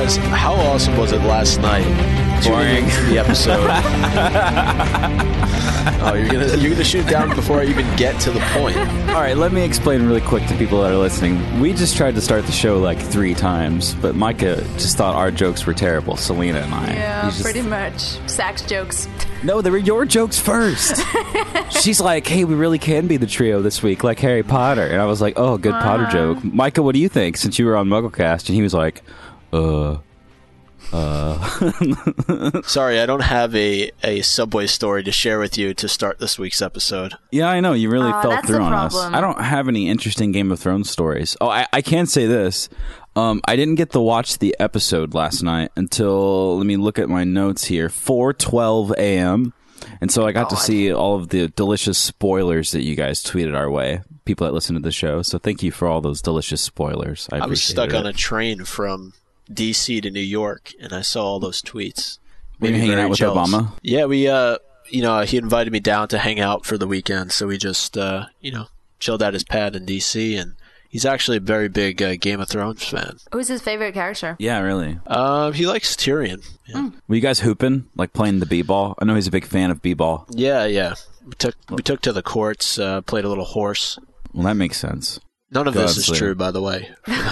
was, how awesome was it last night? Tuning into the episode. Oh, you're gonna shoot down before I even get to the point. All right, let me explain really quick to people that are listening. We just tried to start the show like 3 times, but Micah just thought our jokes were terrible. Selena and I. Yeah, pretty much. Sax jokes. No, they were your jokes first. She's like, hey, we really can be the trio this week, like Harry Potter. And I was like, oh, good Potter joke. Micah, what do you think? Since you were on MuggleCast, and he was like, Sorry, I don't have a Subway story to share with you to start this week's episode. Yeah, I know. You really fell through on us. problem. I don't have any interesting Game of Thrones stories. Oh, I can say this. I didn't get to watch the episode last night until, let me look at my notes here, 4:12 a.m. And so I got to see all of the delicious spoilers that you guys tweeted our way, people that listen to the show. So thank you for all those delicious spoilers. I was stuck on a train from D.C. to New York, and I saw all those tweets. Were you hanging out with Obama? Yeah, we, he invited me down to hang out for the weekend, so we just, chilled at his pad in D.C., and he's actually a very big Game of Thrones fan. Who's his favorite character? Yeah, really. He likes Tyrion. Yeah. Were you guys hooping, like playing the b-ball? I know he's a big fan of b-ball. Yeah. We took to the courts, played a little horse. Well, that makes sense. None of this is true, by the way.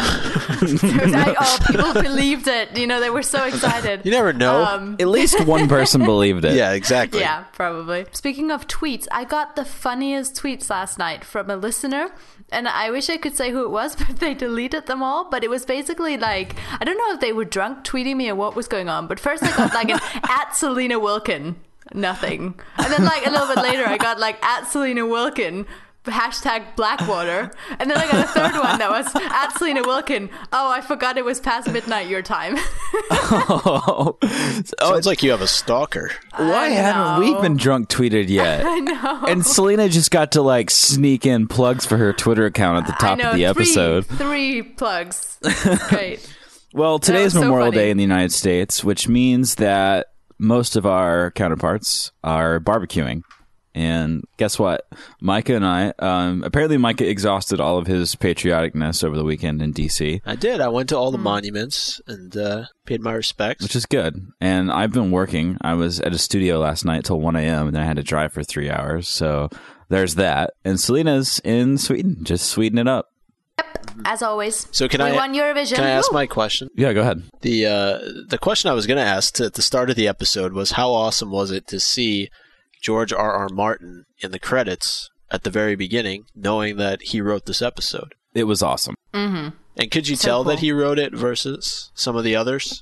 People believed it. They were so excited. You never know. At least one person believed it. Yeah, exactly. Yeah, probably. Speaking of tweets, I got the funniest tweets last night from a listener. And I wish I could say who it was, but they deleted them all. But it was basically like, I don't know if they were drunk tweeting me or what was going on. But first I got like an at Selena Wilkin, nothing. And then like a little bit later I got like at Selena Wilkin, hashtag Blackwater. And then I got a third one that was at Selena Wilkin. Oh, I forgot it was past midnight your time. Sounds like you have a stalker. Why haven't we been drunk tweeted yet? I know. And Selena just got to like sneak in plugs for her Twitter account at the top of the episode. Three plugs. Great. Well, today is so Memorial funny. Day in the United States, which means that most of our counterparts are barbecuing. And guess what? Micah and I, apparently Micah exhausted all of his patrioticness over the weekend in D.C. I did. I went to all the monuments and paid my respects. Which is good. And I've been working. I was at a studio last night till 1 a.m. and then I had to drive for 3 hours. So there's that. And Selena's in Sweden, just Sweden it up. Yep, as always. So we won Eurovision. Can I ask Woo! my question? Yeah, go ahead. The question I was going to ask at the start of the episode was, how awesome was it to see George R.R. Martin in the credits at the very beginning, knowing that he wrote this episode? It was awesome. Mm-hmm. And could you So tell cool. that he wrote it versus some of the others?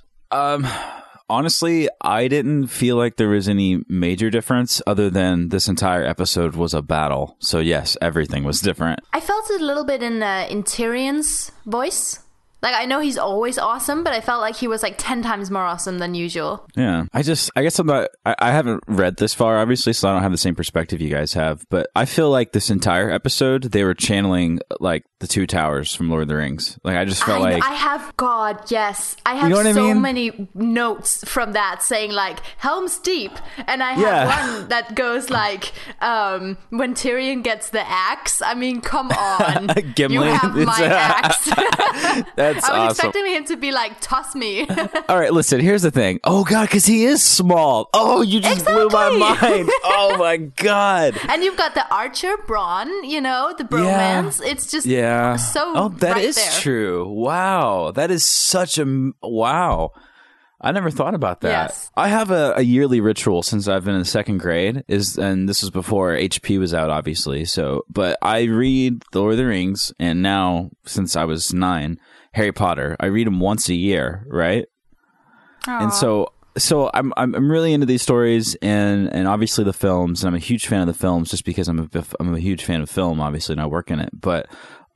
Honestly, I didn't feel like there was any major difference other than this entire episode was a battle. So yes, everything was different. I felt it a little bit in Tyrion's voice. Like, I know he's always awesome, but I felt like he was like 10 times more awesome than usual. Yeah. I guess I'm not, I haven't read this far, obviously, so I don't have the same perspective you guys have. But I feel like this entire episode, they were channeling like the Two Towers from Lord of the Rings. Like, I just felt like. I have, God, yes. I have You know what I so mean? many notes from that saying like, Helm's Deep. And I have one that goes like, when Tyrion gets the axe. I mean, come on. Gimli. You have my axe. That's I was awesome. expecting him to be like, toss me. All right, listen, here's the thing. Oh, God, because he is small. Oh, you just blew my Exactly. mind. Oh, my God. And you've got the Archer, Braun, the bromance. It's just so Oh, that right is there. true. Wow. That is such a wow. I never thought about that. Yes. I have a yearly ritual since I've been in second grade, and this was before HP was out, obviously. But I read The Lord of the Rings, and now, since I was 9, Harry Potter. I read them once a year, right? Aw. And so I'm really into these stories and obviously the films, and I'm a huge fan of the films just because I'm a huge fan of film, obviously, and I work in it. But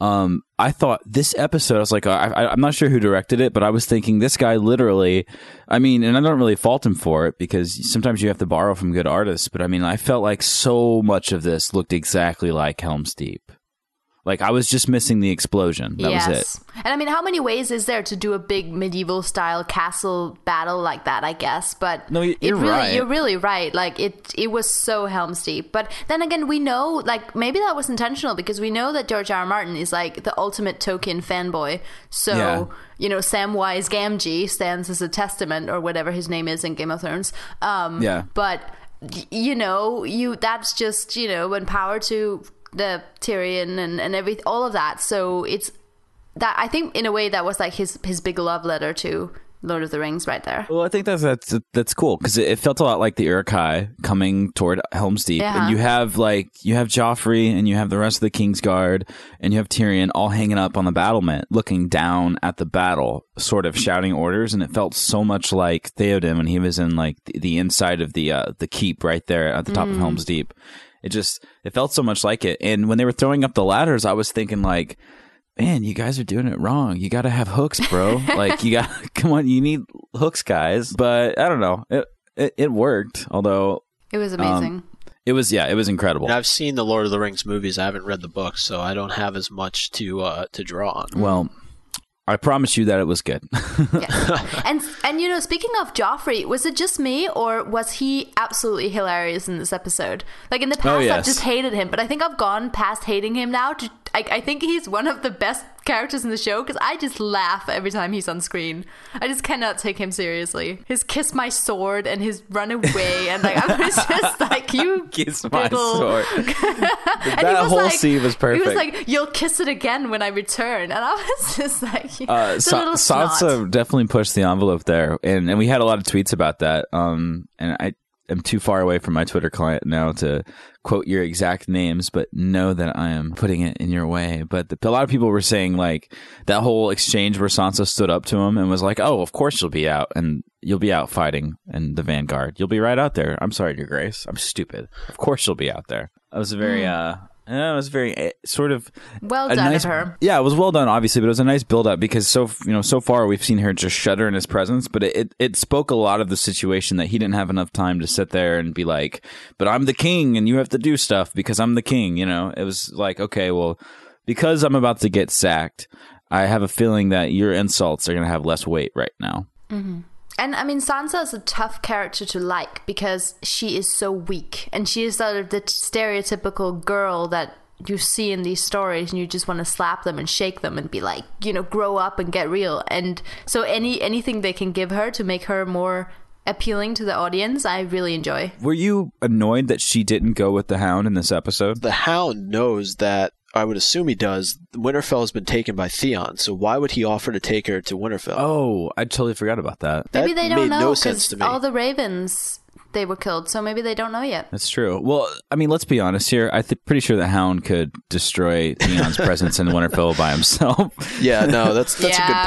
I thought this episode, I was like, I'm not sure who directed it, but I was thinking this guy literally, I mean, and I don't really fault him for it because sometimes you have to borrow from good artists, but I mean, I felt like so much of this looked exactly like Helm's Deep. Like, I was just missing the explosion. That was it. And I mean, how many ways is there to do a big medieval style castle battle like that, I guess? But no, you're right. You're really right. Like, it was so Helm's Deep. But then again, we know, like, maybe that was intentional because we know that George R. R. Martin is like the ultimate Tolkien fanboy. So, you know, Samwise Gamgee stands as a testament, or whatever his name is in Game of Thrones. But, you know, that's just, you know, when power to the Tyrion and all of that. So it's that, I think in a way that was like his big love letter to Lord of the Rings right there. Well, I think that's cool because it felt a lot like the Uruk-hai coming toward Helm's Deep, and you have Joffrey and you have the rest of the Kingsguard and you have Tyrion all hanging up on the battlement, looking down at the battle, sort of shouting orders, and it felt so much like Theoden when he was in like the inside of the keep right there at the top of Helm's Deep. It felt so much like it. And when they were throwing up the ladders, I was thinking like, man, you guys are doing it wrong. You got to have hooks, bro. Like, come on, you need hooks, guys. But I don't know. It worked, although it was amazing. It was incredible. And I've seen the Lord of the Rings movies. I haven't read the books, so I don't have as much to draw on. Well, I promise you that it was good. And you know, speaking of Joffrey, was it just me or was he absolutely hilarious in this episode? Like in the past, I've just hated him, but I think I've gone past hating him now. I think he's one of the best characters in the show because I just laugh every time he's on screen. I just cannot take him seriously. His kiss my sword and his run away, and like I was just like, you kiss my sword. That whole like, scene was perfect. He was like, you'll kiss it again when I return, and I was just like, Sansa definitely pushed the envelope there, and we had a lot of tweets about that. And I am too far away from my Twitter client now to quote your exact names, but know that I am putting it in your way. But a lot of people were saying like that whole exchange where Sansa stood up to him and was like, "Oh, of course you'll be out, and you'll be out fighting in the Vanguard. You'll be right out there. I'm sorry, Your Grace. I'm stupid. Of course you'll be out there." That was a very it was very sort of well done of her. Yeah, it was well done, obviously, but it was a nice build up because so far we've seen her just shudder in his presence, but it spoke a lot of the situation that he didn't have enough time to sit there and be like, "But I'm the king and you have to do stuff because I'm the king." You know, it was like, okay, well, because I'm about to get sacked, I have a feeling that your insults are going to have less weight right now. Mm-hmm. And I mean, Sansa is a tough character to like because she is so weak, and she is sort of the stereotypical girl that you see in these stories, and you just want to slap them and shake them and be like, you know, grow up and get real. And so anything they can give her to make her more appealing to the audience, I really enjoy. Were you annoyed that she didn't go with the Hound in this episode? The Hound knows that, I would assume he does, Winterfell has been taken by Theon, so why would he offer to take her to Winterfell? Oh, I totally forgot about that. Maybe they don't know, no sense to me. All the ravens, they were killed, so maybe they don't know yet. That's true. Well, I mean, let's be honest here. I'm pretty sure the Hound could destroy Theon's presence in Winterfell by himself. Yeah, no, that's a good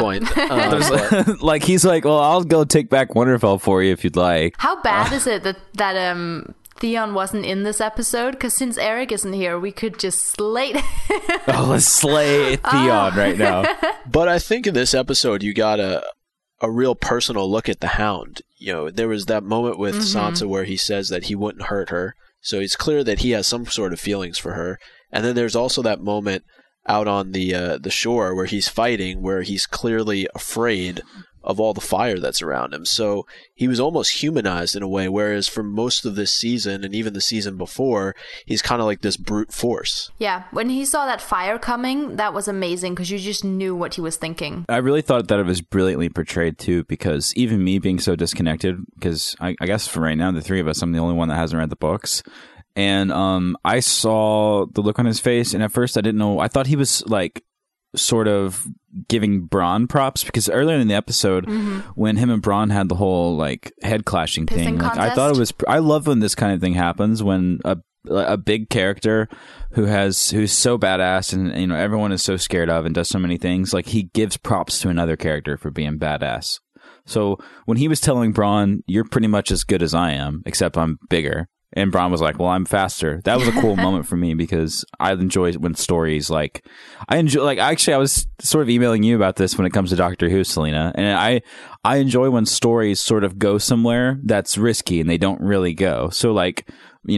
point. Like, he's like, well, I'll go take back Winterfell for you if you'd like. How bad is it that Theon wasn't in this episode? Because since Eric isn't here, we could just slate let's slay Theon right now. But I think in this episode, you got a real personal look at the Hound. You know, there was that moment with Sansa where he says that he wouldn't hurt her. So it's clear that he has some sort of feelings for her. And then there's also that moment out on the shore where he's fighting, where he's clearly afraid of all the fire that's around him. So he was almost humanized in a way, whereas for most of this season and even the season before, he's kind of like this brute force. Yeah, when he saw that fire coming, that was amazing because you just knew what he was thinking. I really thought that it was brilliantly portrayed too, because even me being so disconnected, because I guess for right now, the three of us, I'm the only one that hasn't read the books. And I saw the look on his face, and at first I didn't know. I thought he was like sort of giving Bronn props, because earlier in the episode when him and Bronn had the whole like head clashing thing, like, I thought it was, I love when this kind of thing happens, when a big character who's so badass and, you know, everyone is so scared of and does so many things, like he gives props to another character for being badass. So when he was telling Bronn, "You're pretty much as good as I am, except I'm bigger," and Bronn was like, "Well, I'm faster." That was a cool moment for me, because I enjoy when stories like, I was sort of emailing you about this when it comes to Doctor Who, Selena, and I enjoy when stories sort of go somewhere that's risky and they don't really go. So like, you know,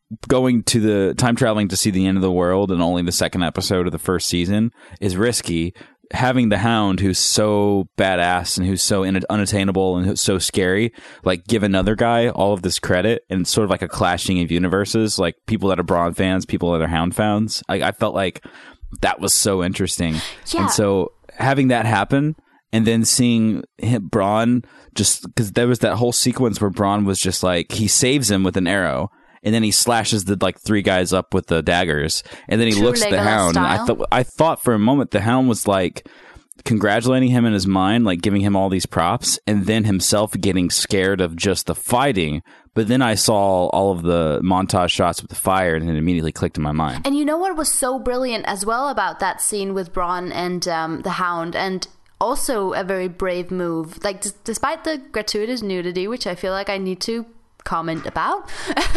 going to the time traveling to see the end of the world and only the second episode of the first season is risky. Having the Hound, who's so badass and who's so unattainable and who's so scary, like give another guy all of this credit, and sort of like a clashing of universes, like people that are Bronn fans, people that are Hound fans. I felt like that was so interesting. Yeah. And so having that happen, and then seeing Bronn, just because there was that whole sequence where Bronn was just like, he saves him with an arrow, and then he slashes the like 3 guys up with the daggers, and then he looks at the Hound, style. and I thought for a moment the Hound was like congratulating him in his mind, like giving him all these props, and then himself getting scared of just the fighting. But then I saw all of the montage shots with the fire, and it immediately clicked in my mind. And you know what was so brilliant as well about that scene with Bronn and the Hound, and also a very brave move, like despite the gratuitous nudity, which I feel like I need to comment about.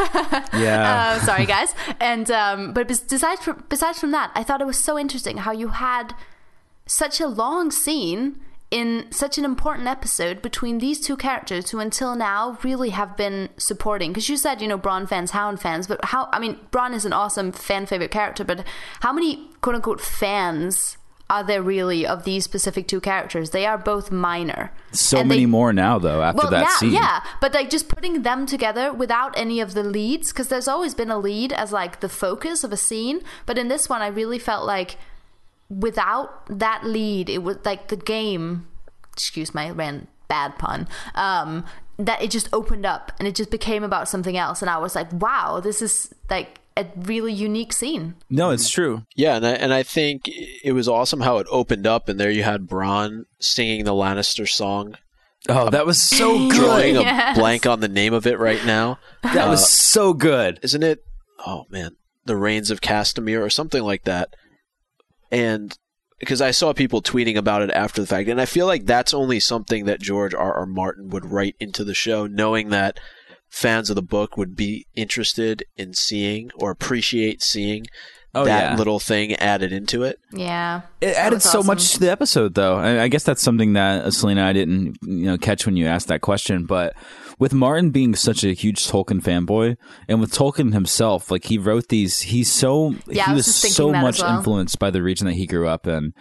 Yeah. Sorry guys. And but besides from that, I thought it was so interesting how you had such a long scene in such an important episode between these two characters who until now really have been supporting. Because you said, Bronn fans, Hound fans, but Bronn is an awesome fan favorite character, but how many quote unquote fans are there really of these specific two characters? They are both minor. So many more now, though, after that scene. Yeah, but like just putting them together without any of the leads, because there's always been a lead as like the focus of a scene. But in this one, I really felt like without that lead, it was like the game, excuse my bad pun, that it just opened up and it just became about something else. And I was like, wow, this is like a really unique scene. No, it's true. Yeah, and I think it was awesome how it opened up, and there you had Bronn singing the Lannister song. Oh, that was so good. Drawing a blank on the name of it right now. That was so good. Isn't it? Oh, man. The Reigns of Castamere or something like that. And because I saw people tweeting about it after the fact, and I feel like that's only something that George R.R. Martin would write into the show, knowing that fans of the book would be interested in seeing or appreciate seeing little thing added into it. Yeah. It added so much to the episode, though. I guess that's something that Selena, I didn't catch when you asked that question. But with Martin being such a huge Tolkien fanboy, and with Tolkien himself, like he wrote these, he was so much influenced by the region that he grew up in,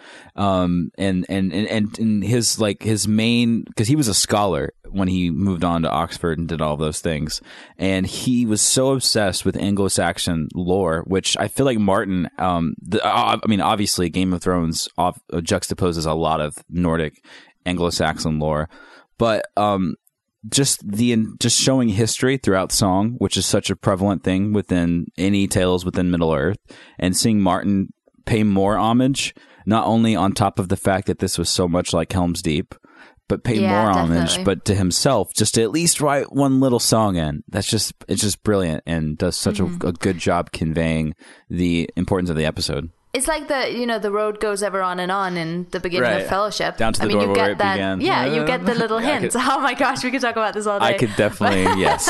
and his main, because he was a scholar when he moved on to Oxford and did all those things, and he was so obsessed with Anglo-Saxon lore, which I feel like Martin, obviously Game of Thrones juxtaposes a lot of Nordic Anglo-Saxon lore, but just showing history throughout song, which is such a prevalent thing within any tales within Middle Earth, and seeing Martin pay more homage, not only on top of the fact that this was so much like Helm's Deep, but pay more homage, but to himself, just to at least write one little song in. It's just brilliant, and does such a good job conveying the importance of the episode. It's like the road goes ever on and on in the beginning of Fellowship. Down to the door where it began. Yeah, you get the little hints. Oh my gosh, we could talk about this all day. I could definitely, yes.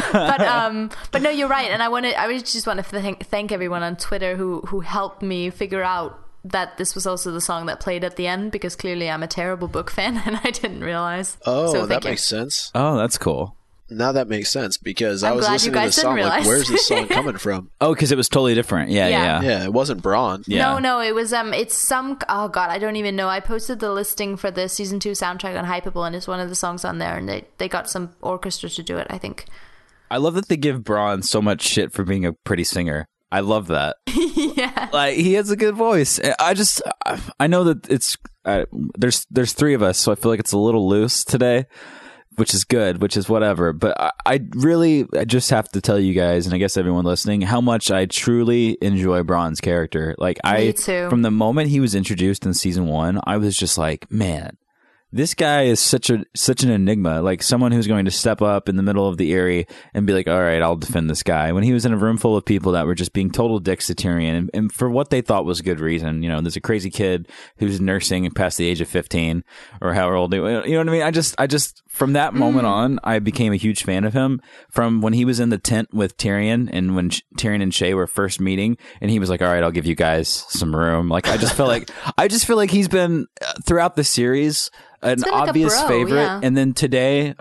but no, you're right. And I just want to thank everyone on Twitter who helped me figure out that this was also the song that played at the end, because clearly I'm a terrible book fan and I didn't realize. Oh, so that makes sense. Oh, that's cool. Now that makes sense, because I was listening to the song like, where's this song coming from? Oh, because it was totally different. Yeah, it wasn't Bronn. Yeah. No, it was it's some, oh god, I don't even know. I posted the listing for the season 2 soundtrack on Hypable, and it's one of the songs on there, and they got some orchestra to do it, I think. I love that they give Bronn so much shit for being a pretty singer. I love that. Yeah, like he has a good voice. I know that it's there's 3 of us, so I feel like it's a little loose today, which is good, which is whatever. But I just have to tell you guys, and I guess everyone listening, how much I truly enjoy Bronn's character. Like Me too. From the moment he was introduced in season 1, I was just like, man, this guy is such an enigma, like someone who's going to step up in the middle of the Eyrie and be like, all right, I'll defend this guy. When he was in a room full of people that were just being total dicks to Tyrion, and for what they thought was good reason. There's a crazy kid who's nursing past the age of 15 or however old. You know what I mean? I just from that moment on, I became a huge fan of him. From when he was in the tent with Tyrion, and when Tyrion and Shae were first meeting, and he was like, all right, I'll give you guys some room. Like I just feel like he's been throughout the series. an like obvious a bro, favorite. yeah. And then today,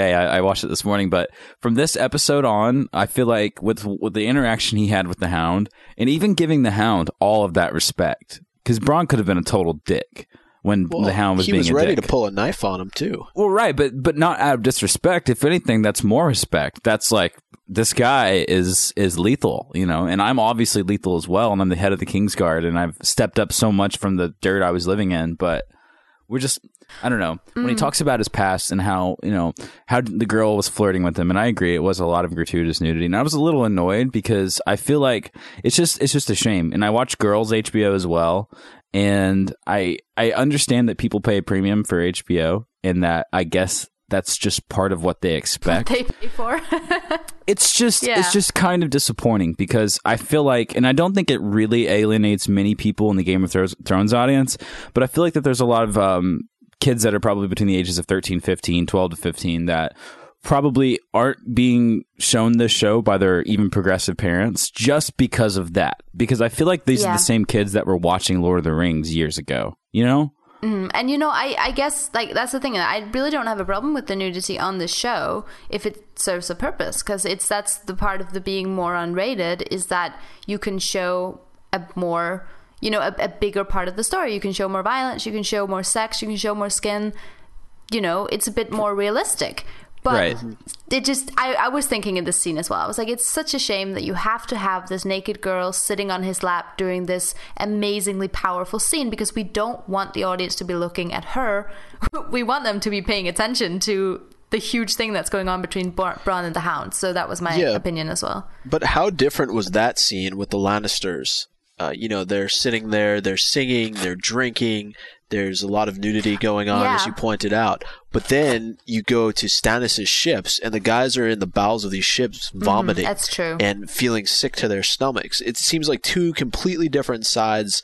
I watched it this morning, but from this episode on, I feel like with the interaction he had with the Hound, and even giving the Hound all of that respect, because Bronn could have been a total dick when the Hound was being a dick. He was ready to pull a knife on him too. Well, right, but not out of disrespect. If anything, that's more respect. That's like, this guy is lethal, you know, and I'm obviously lethal as well, and I'm the head of the Kingsguard, and I've stepped up so much from the dirt I was living in, but we're just, I don't know. When he talks about his past and how, you know, how the girl was flirting with him, and I agree, it was a lot of gratuitous nudity, and I was a little annoyed because I feel like it's just a shame. And I watch Girls HBO as well, and I understand that people pay a premium for HBO, and that I guess that's just part of what they expect. They pay for. It's just kind of disappointing because I feel like, and I don't think it really alienates many people in the Game of Thrones audience, but I feel like that there's a lot of kids that are probably between the ages of 13, 15, 12 to 15 that probably aren't being shown this show by their even progressive parents just because of that. Because I feel like these are the same kids that were watching Lord of the Rings years ago, you know? And, you know, I guess, like, that's the thing. I really don't have a problem with the nudity on this show if it serves a purpose, because that's the part of the being more unrated, is that you can show a more, you know, a bigger part of the story. You can show more violence, you can show more sex, you can show more skin. You know, it's a bit more realistic. But it just, I was thinking in this scene as well. I was like, it's such a shame that you have to have this naked girl sitting on his lap during this amazingly powerful scene, because we don't want the audience to be looking at her. We want them to be paying attention to the huge thing that's going on between Bronn and the Hound. So that was my opinion as well. But how different was that scene with the Lannisters? You know, they're sitting there, they're singing, they're drinking. There's a lot of nudity going on, as you pointed out. But then you go to Stannis' ships, and the guys are in the bowels of these ships vomiting. That's true. And feeling sick to their stomachs. It seems like two completely different sides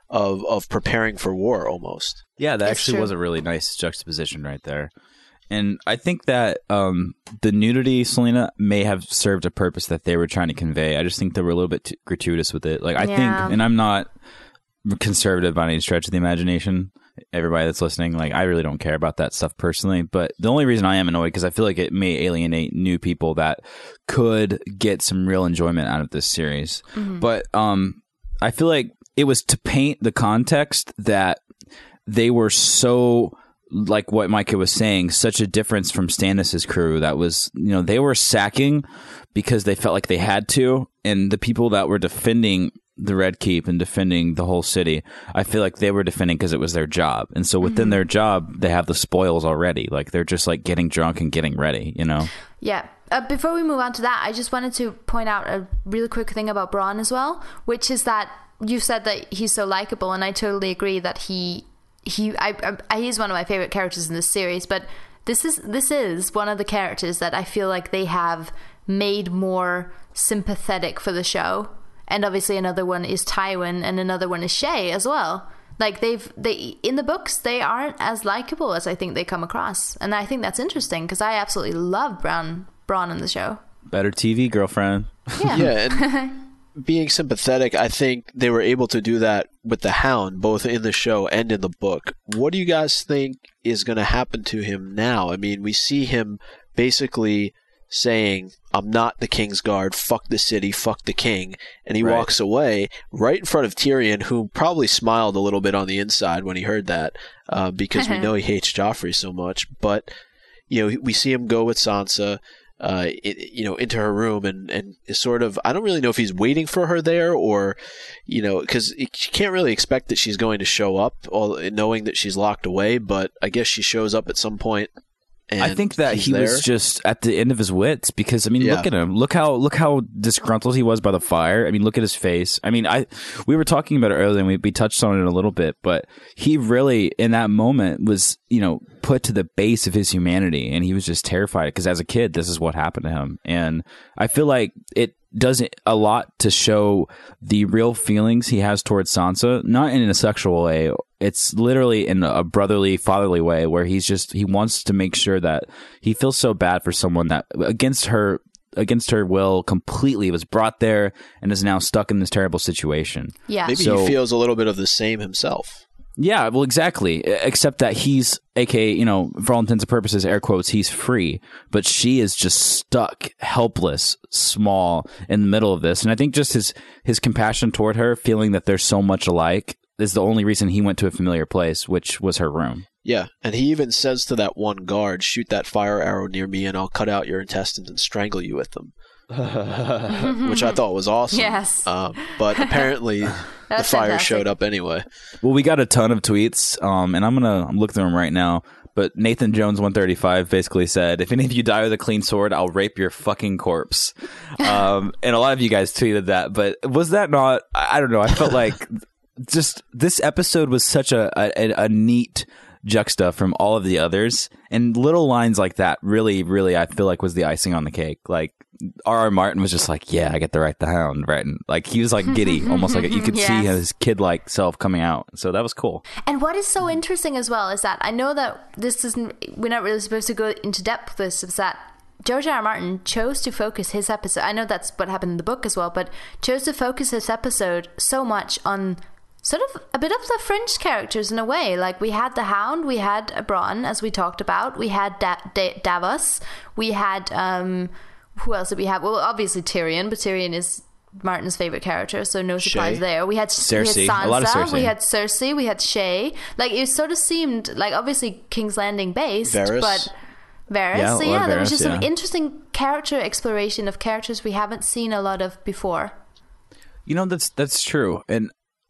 of preparing for war, almost. Yeah, that actually was a really nice juxtaposition right there. And I think that the nudity, Selena, may have served a purpose that they were trying to convey. I just think they were a little bit gratuitous with it. Like, I think, and I'm not conservative by any stretch of the imagination, everybody that's listening, like, I really don't care about that stuff personally, but the only reason I am annoyed because I feel like it may alienate new people that could get some real enjoyment out of this series. But I feel like it was to paint the context that they were so, like what Micah was saying, such a difference from Stannis' crew that was, you know, they were sacking because they felt like they had to, and the people that were defending the Red Keep and defending the whole city, I feel like they were defending because it was their job. And so within their job, they have the spoils already. Like, they're just like getting drunk and getting ready, you know? Yeah. Before we move on to that, I just wanted to point out a really quick thing about Bronn as well, which is that you said that he's so likable, and I totally agree that he's one of my favorite characters in this series, but this is one of the characters that I feel like they have made more sympathetic for the show. And obviously another one is Tywin, and another one is Shae as well. Like, they in the books, they aren't as likable as I think they come across. And I think that's interesting, because I absolutely love Bronn in the show. Better TV, girlfriend. Yeah, and being sympathetic, I think they were able to do that with the Hound, both in the show and in the book. What do you guys think is going to happen to him now? I mean, we see him basically saying, I'm not the Kingsguard, fuck the city, fuck the king, and he walks away right in front of Tyrion, who probably smiled a little bit on the inside when he heard that, because we know he hates Joffrey so much. But, you know, we see him go with Sansa, into her room, and is sort of, I don't really know if he's waiting for her there, or, you know, because you can't really expect that she's going to show up, knowing that she's locked away, but I guess she shows up at some point. I think that he was just at the end of his wits, because I mean, look at him. Look how disgruntled he was by the fire. I mean, look at his face. I mean, we were talking about it earlier, and we touched on it a little bit, but he really, in that moment, was, you know, put to the base of his humanity, and he was just terrified because as a kid, this is what happened to him. And I feel like it does a lot to show the real feelings he has towards Sansa, not in a sexual way. It's literally in a brotherly, fatherly way, where he wants to make sure that he feels so bad for someone that against her will completely was brought there and is now stuck in this terrible situation. Yeah. Maybe he feels a little bit of the same himself. Yeah, well, exactly. Except that he's, aka, you know, for all intents and purposes, air quotes, he's free. But she is just stuck, helpless, small in the middle of this. And I think just his compassion toward her, feeling that they're so much alike, is the only reason he went to a familiar place, which was her room. Yeah, and he even says to that one guard, shoot that fire arrow near me and I'll cut out your intestines and strangle you with them. Which I thought was awesome. Yes. But apparently the fire fantastic. showed up anyway. Well, we got a ton of tweets, and I'm looking through them right now. But Nathan Jones 135 basically said, "If any of you die with a clean sword, I'll rape your fucking corpse." And a lot of you guys tweeted that, but was that not? I don't know. I felt like just this episode was such a neat juxta from all of the others, and little lines like that really I feel like was the icing on the cake. Like R.R. Martin was just like, yeah, I get to write the Hound, right? And like he was like giddy, almost like you could Yes. see his kid-like self coming out. So that was cool. And what is so interesting as well is that I know that we're not really supposed to go into depth with this, is that George R. R. Martin chose to focus his episode, I know that's what happened in the book as well, but chose to focus his episode so much on sort of a bit of the fringe characters in a way. Like we had the Hound, we had Bronn, as we talked about, we had Davos, we had who else did we have? Well, obviously Tyrion, but Tyrion is Martin's favorite character, so no surprise Shay. there. We had Cersei. we had Sansa, A lot of Cersei. we had Cersei, we had Shay. Like it sort of seemed like obviously King's Landing based, Varys. but Varys. Yeah, So Lord yeah, there was Varys, just some yeah. interesting character exploration of characters we haven't seen a lot of before. You know, that's true. And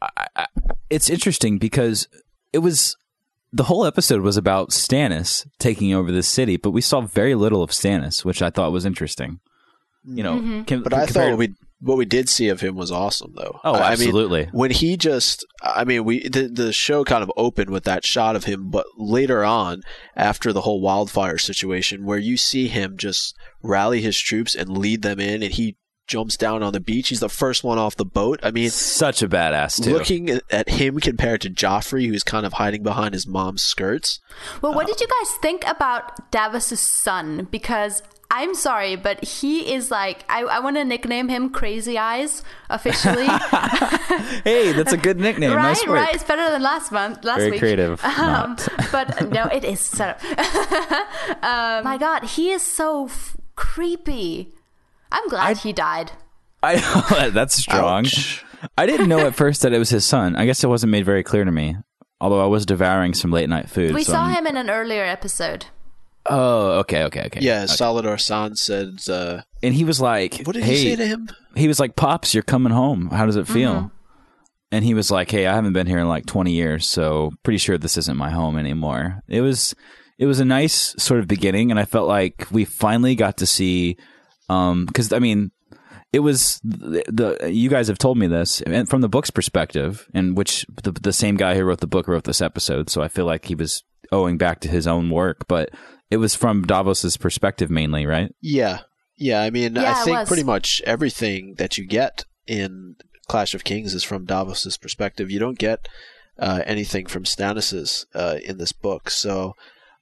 it's interesting because it was the whole episode was about Stannis taking over the city, but we saw very little of Stannis, which I thought was interesting. You know, But I thought what we did see of him was awesome, though. Oh, absolutely. I mean, when he just, the show kind of opened with that shot of him, but later on, after the whole wildfire situation, where you see him just rally his troops and lead them in, and he jumps down on the beach. He's the first one off the boat. I mean, such a badass too. Looking at him compared to Joffrey, who's kind of hiding behind his mom's skirts. Well, what did you guys think about Davos' son? Because I'm sorry, but he is like, I want to nickname him Crazy Eyes officially. Hey, that's a good nickname. Right, Nice work. right. It's better than last Very week. creative. But no, it is. Shut up. My God, he is so creepy. I'm glad he died. That's strong. Ouch. I didn't know at first that it was his son. I guess it wasn't made very clear to me. Although I was devouring some late night food. We so saw him in an earlier episode. Oh, okay. Yeah, Salador San said, And he was like, what did hey, he say to him? He was like, Pops, you're coming home. How does it feel? And he was like, hey, I haven't been here in like 20 years, so pretty sure this isn't my home anymore. It was a nice sort of beginning, and I felt like we finally got to see, because I mean, it was you guys have told me this, and from the book's perspective, and which the same guy who wrote the book wrote this episode, so I feel like he was owing back to his own work, but it was from Davos's perspective mainly, right? Yeah. I mean, Yeah, I it think was. pretty much everything that you get in Clash of Kings is from Davos's perspective. You don't get anything from Stannis's in this book. So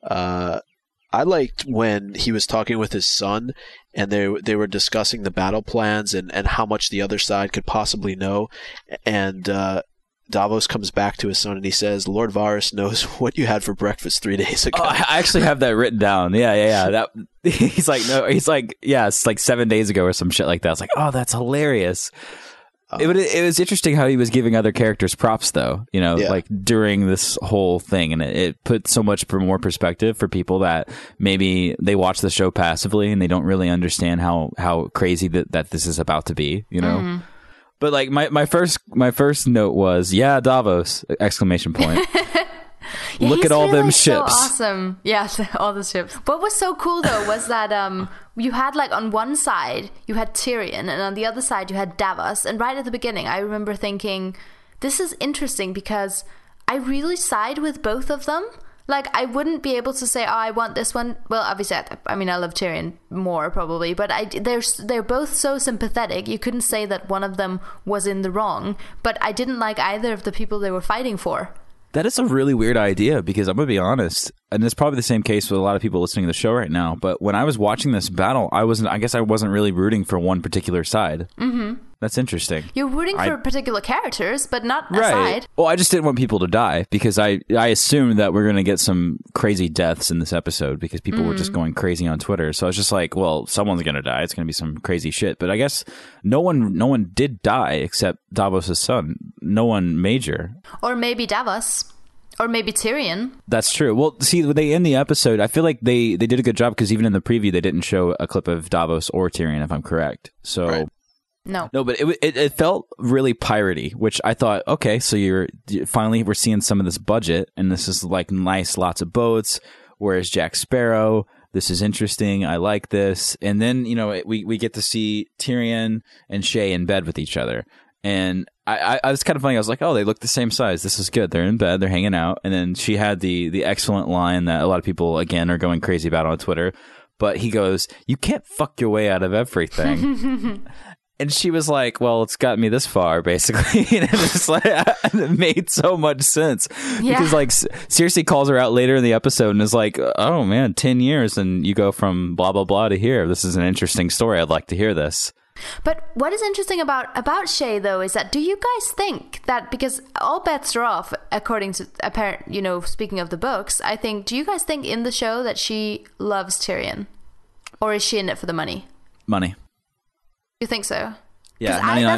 I liked when he was talking with his son and they were discussing the battle plans and how much the other side could possibly know. And Davos comes back to his son and he says, Lord Varys knows what you had for breakfast 3 days ago. Oh, I actually have that written down. Yeah. That he's like, yeah, it's like 7 days ago or some shit like that. I was like, oh, that's hilarious. It was interesting how he was giving other characters props, though, you know, like during this whole thing. And it put so much more perspective for people that maybe they watch the show passively and they don't really understand how crazy that this is about to be, you know? Mm-hmm. But like my first note was, yeah, Davos, exclamation point. Yeah, Look he's at all really them ships. So awesome. Yeah, all the ships. What was so cool though was that you had like on one side you had Tyrion and on the other side you had Davos. And right at the beginning I remember thinking, this is interesting because I really side with both of them. Like I wouldn't be able to say, oh, I want this one. Well, obviously, I mean, I love Tyrion more probably, but they're both so sympathetic. You couldn't say that one of them was in the wrong, but I didn't like either of the people they were fighting for. That is a really weird idea because I'm going to be honest, and it's probably the same case with a lot of people listening to the show right now, but when I was watching this battle, I guess I wasn't really rooting for one particular side. Mm-hmm. That's interesting. You're rooting for particular characters, but not a right. side. Well, I just didn't want people to die because I assumed that we're going to get some crazy deaths in this episode because people were just going crazy on Twitter. So I was just like, well, someone's going to die. It's going to be some crazy shit. But I guess no one did die except Davos' son. No one major. Or maybe Davos. Or maybe Tyrion. That's true. Well, see, they end the episode. I feel like they did a good job because even in the preview, they didn't show a clip of Davos or Tyrion, if I'm correct. So. Right. No, but it felt really piratey, which I thought, okay, so you're finally we're seeing some of this budget, and this is like nice, lots of boats. Whereas Jack Sparrow, this is interesting. I like this, and then we get to see Tyrion and Shae in bed with each other, and I was kind of funny. I was like, oh, they look the same size. This is good. They're in bed. They're hanging out, and then she had the excellent line that a lot of people again are going crazy about on Twitter. But he goes, "You can't fuck your way out of everything." And she was like, well, it's got me this far, basically. And it's like, it made so much sense. Yeah. Because, like, Cersei calls her out later in the episode and is like, oh, man, 10 years. And you go from blah, blah, blah to here. This is an interesting story. I'd like to hear this. But what is interesting about Shae, though, is that do you guys think that, because all bets are off, according to, speaking of the books, do you guys think in the show that she loves Tyrion? Or is she in it for the money? Money. You think so? Yeah,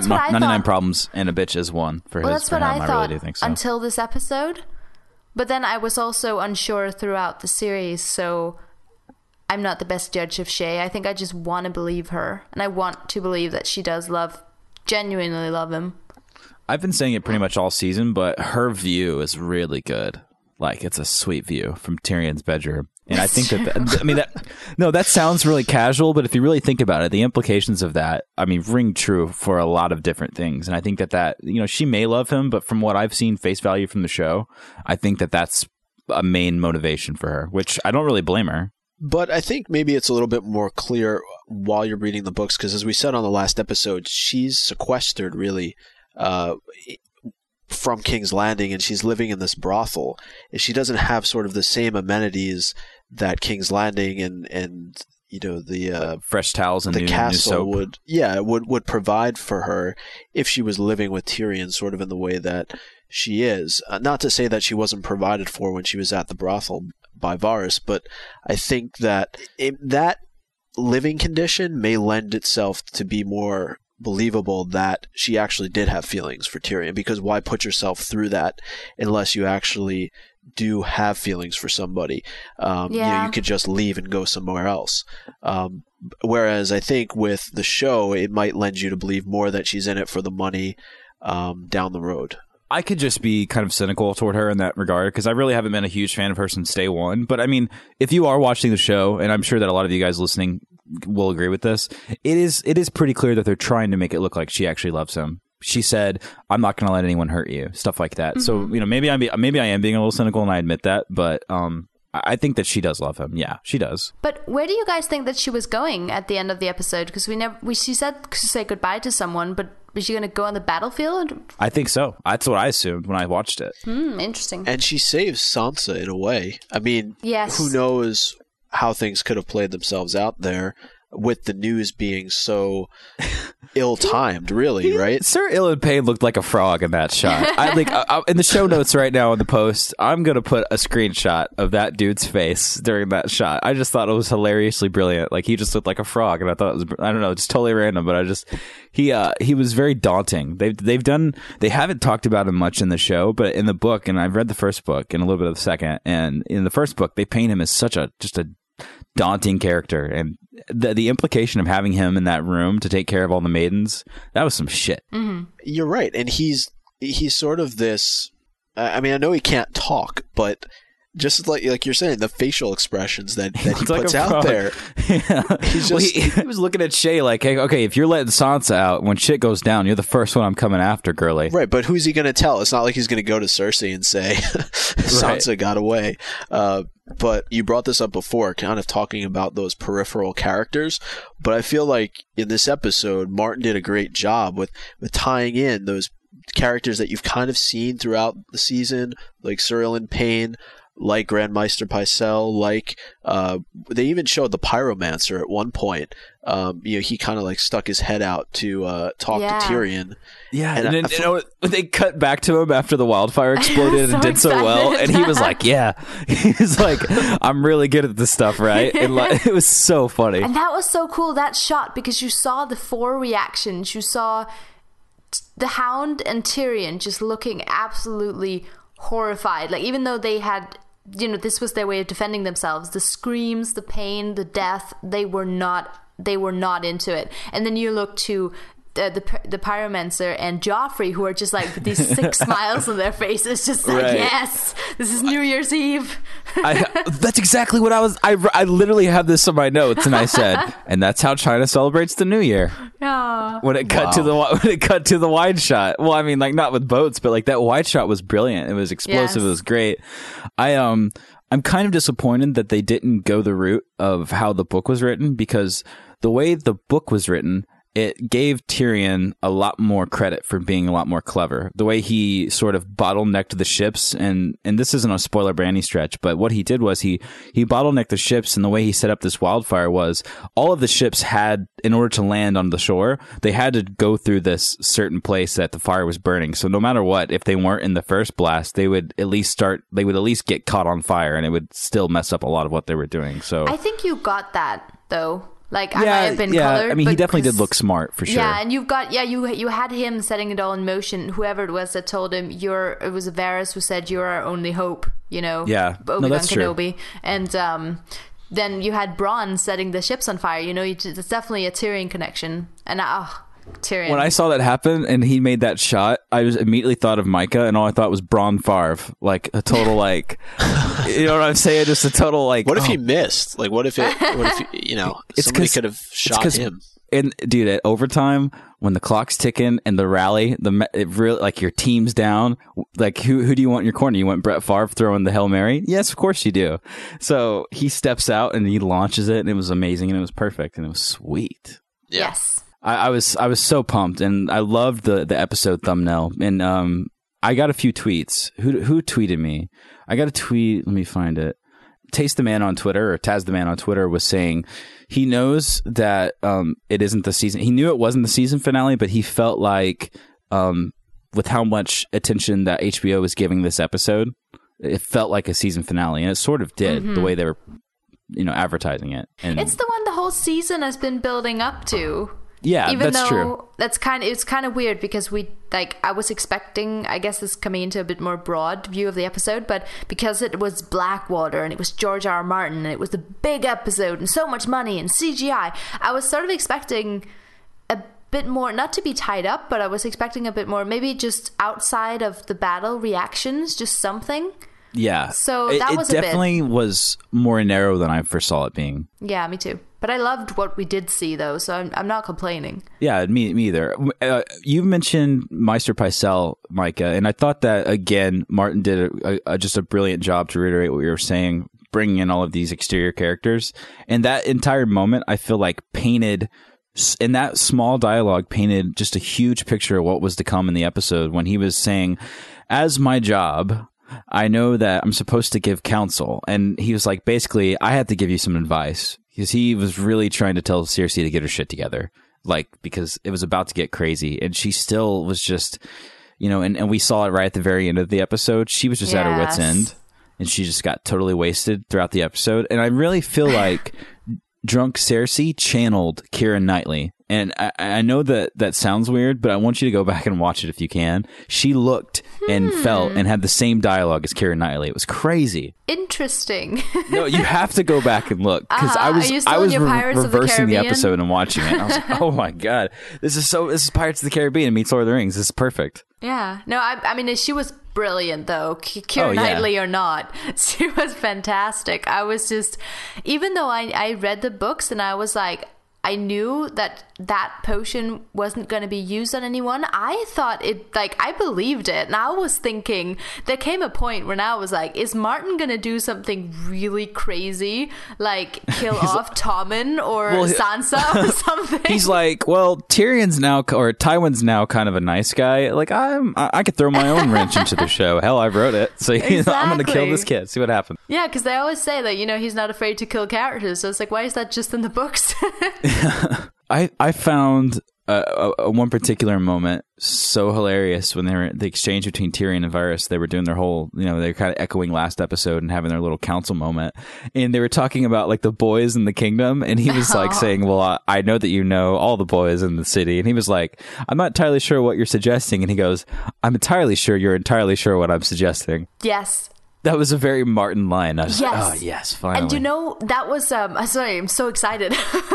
99 problems and a bitch is one for his. That's what I thought really do think so. Until this episode. But then I was also unsure throughout the series, so I'm not the best judge of Shae. I think I just want to believe her, and I want to believe that she does genuinely love him. I've been saying it pretty much all season, but her view is really good. Like, it's a sweet view from Tyrion's bedroom. And I think that sounds really casual, but if you really think about it, the implications of that, ring true for a lot of different things. And I think that, she may love him, but from what I've seen face value from the show, I think that that's a main motivation for her, which I don't really blame her. But I think maybe it's a little bit more clear while you're reading the books, because as we said on the last episode, she's sequestered really from King's Landing, and she's living in this brothel, and she doesn't have sort of the same amenities that King's Landing and the fresh towels and the new castle soap would provide for her if she was living with Tyrion, sort of in the way that she is. Not to say that she wasn't provided for when she was at the brothel by Varys, but I think that that living condition may lend itself to be more believable that she actually did have feelings for Tyrion, because why put yourself through that unless you actually do have feelings for somebody? You could just leave and go somewhere else. Whereas I think with the show, it might lend you to believe more that she's in it for the money down the road. I could just be kind of cynical toward her in that regard, because I really haven't been a huge fan of her since day one. But if you are watching the show, and I'm sure that a lot of you guys listening will agree with this, it is pretty clear that they're trying to make it look like she actually loves him. She said, "I'm not going to let anyone hurt you," stuff like that. Mm-hmm. So maybe I am being a little cynical, and I admit that, but I think that she does love him. Yeah, she does. But where do you guys think that she was going at the end of the episode? Because she said to say goodbye to someone, but was she going to go on the battlefield? I think so. That's what I assumed when I watched it. Interesting. And she saves Sansa in a way. Yes. Who knows how things could have played themselves out there with the news being so ill-timed, really, right? Sir Ilyn Payne looked like a frog in that shot. In the show notes right now in the post, I'm going to put a screenshot of that dude's face during that shot. I just thought it was hilariously brilliant. Like, he just looked like a frog, and I thought it was, I don't know, just totally random, but he was very daunting. They haven't talked about him much in the show, but in the book, and I've read the first book and a little bit of the second, and in the first book, they paint him as such just a daunting character, and the implication of having him in that room to take care of all the maidens, that was some shit. Mm-hmm. You're right, and he's sort of this. I know he can't talk, but just like you're saying, the facial expressions that he puts out there. Yeah. He was looking at Shae like, hey, okay, if you're letting Sansa out, when shit goes down, you're the first one I'm coming after, girly. Right, but who's he going to tell? It's not like he's going to go to Cersei and say, Sansa got away. But you brought this up before, kind of talking about those peripheral characters. But I feel like in this episode, Martin did a great job with tying in those characters that you've kind of seen throughout the season, like Cerulean Payne, like Grandmeister Pycelle, like they even showed the Pyromancer at one point. He kind of like stuck his head out to talk to Tyrion. Yeah, and then, they cut back to him after the wildfire exploded and did so well, and he was like, "Yeah," he's like, "I'm really good at this stuff, right?" And like, it was so funny, and that was so cool, that shot, because you saw the 4 reactions. You saw the Hound and Tyrion just looking absolutely horrified, like even though they had, this was their way of defending themselves. The screams, the pain, the death, they were not into it. And then you look to the Pyromancer and Joffrey, who are just like with these 6 smiles on their faces, just like, right. Yes, this is New Year's Eve. That's exactly what I literally have this on my notes, and I said, and that's how China celebrates the New Year. Yeah. When it cut to the wide shot. Well, I mean, like not with boats, but like that wide shot was brilliant. It was explosive. Yes. It was great. I'm kind of disappointed that they didn't go the route of how the book was written, because the way the book was written, it gave Tyrion a lot more credit for being a lot more clever. The way he sort of bottlenecked the ships, and this isn't a spoiler by any stretch, but what he did was he bottlenecked the ships, and the way he set up this wildfire was all of the ships had, in order to land on the shore, they had to go through this certain place that the fire was burning. So no matter what, if they weren't in the first blast, they would at least get caught on fire, and it would still mess up a lot of what they were doing. So I think you got that though. Like, I might have been colored. I mean, he definitely did look smart, for sure. Yeah, and you had him setting it all in motion. Whoever it was that told him, it was Varys who said, "You're our only hope," Yeah, Obi-Wan that's Kenobi. True. And then you had Bronn setting the ships on fire. It's definitely a Tyrion connection. And Tyrion. When I saw that happen and he made that shot, I just immediately thought of Micah, and all I thought was Bronn Favre, like a total like, you know what I'm saying? Just a total like. What if he missed? Like, what if somebody could have shot him? And dude, at overtime, when the clock's ticking and the rally, it really, like, your team's down, like who do you want in your corner? You want Brett Favre throwing the Hail Mary? Yes, of course you do. So he steps out and he launches it, and it was amazing, and it was perfect, and it was sweet. Yeah. Yes. I was so pumped, and I loved the episode thumbnail. And I got a few tweets. Who tweeted me? I got a tweet. Let me find it. Taste the Man on Twitter, or Taz the Man on Twitter, was saying he knows that it isn't the season. He knew it wasn't the season finale, but he felt like with how much attention that HBO was giving this episode, it felt like a season finale, and it sort of did, the way they were, advertising it. And it's the one the whole season has been building up to. Yeah, even that's true. It's kind of weird, because I was expecting, I guess, this coming into a bit more broad view of the episode, but because it was Blackwater and it was George R. R. Martin and it was the big episode and so much money and CGI, I was sort of expecting a bit more, not to be tied up, but I was expecting a bit more, maybe just outside of the battle reactions, just something. Yeah. So that was it definitely was more narrow than I foresaw it being. Yeah, me too. But I loved what we did see, though, so I'm not complaining. Yeah, me either. You mentioned Maester Pycelle, Micah, and I thought that, again, Martin did just a brilliant job, to reiterate what you were saying, bringing in all of these exterior characters. And that entire moment, I feel like, painted, in that small dialogue, painted just a huge picture of what was to come in the episode, when he was saying, as my job, I know that I'm supposed to give counsel. And he was like, basically, I have to give you some advice. Because he was really trying to tell Cersei to get her shit together. Like, because it was about to get crazy. And she still was just, and we saw it right at the very end of the episode. She was just at her wit's end. And she just got totally wasted throughout the episode. And I really feel like drunk Cersei channeled Keira Knightley. And I know that sounds weird, but I want you to go back and watch it if you can. She looked and felt and had the same dialogue as Keira Knightley. It was crazy. Interesting. No, you have to go back and look, because I was reversing the episode and watching it. And I was like, oh my god, this is Pirates of the Caribbean meets Lord of the Rings. This is perfect. Yeah. No, I mean, she was brilliant, though. Keira Knightley or not, she was fantastic. I was just, even though I read the books and I was like, I knew that potion wasn't going to be used on anyone, I thought it, like, I believed it. And I was thinking, there came a point when I was like, is Martin going to do something really crazy? Like kill off Tommen or Sansa or something? He's like, well, Tywin's now kind of a nice guy. Like, I could throw my own wrench into the show. Hell, I wrote it. So I'm going to kill this kid. See what happens. Yeah, because they always say that, he's not afraid to kill characters. So it's like, why is that just in the books? I found one particular moment so hilarious when they were the exchange between Tyrion and Varys. They were doing their whole, they were kind of echoing last episode and having their little council moment. And they were talking about like the boys in the kingdom. And he was like saying, well, I know that you know all the boys in the city. And he was like, I'm not entirely sure what you're suggesting. And he goes, I'm entirely sure you're entirely sure what I'm suggesting. Yes. That was a very Martin line. I was like, oh, yes, finally. And that was, sorry, I'm so excited.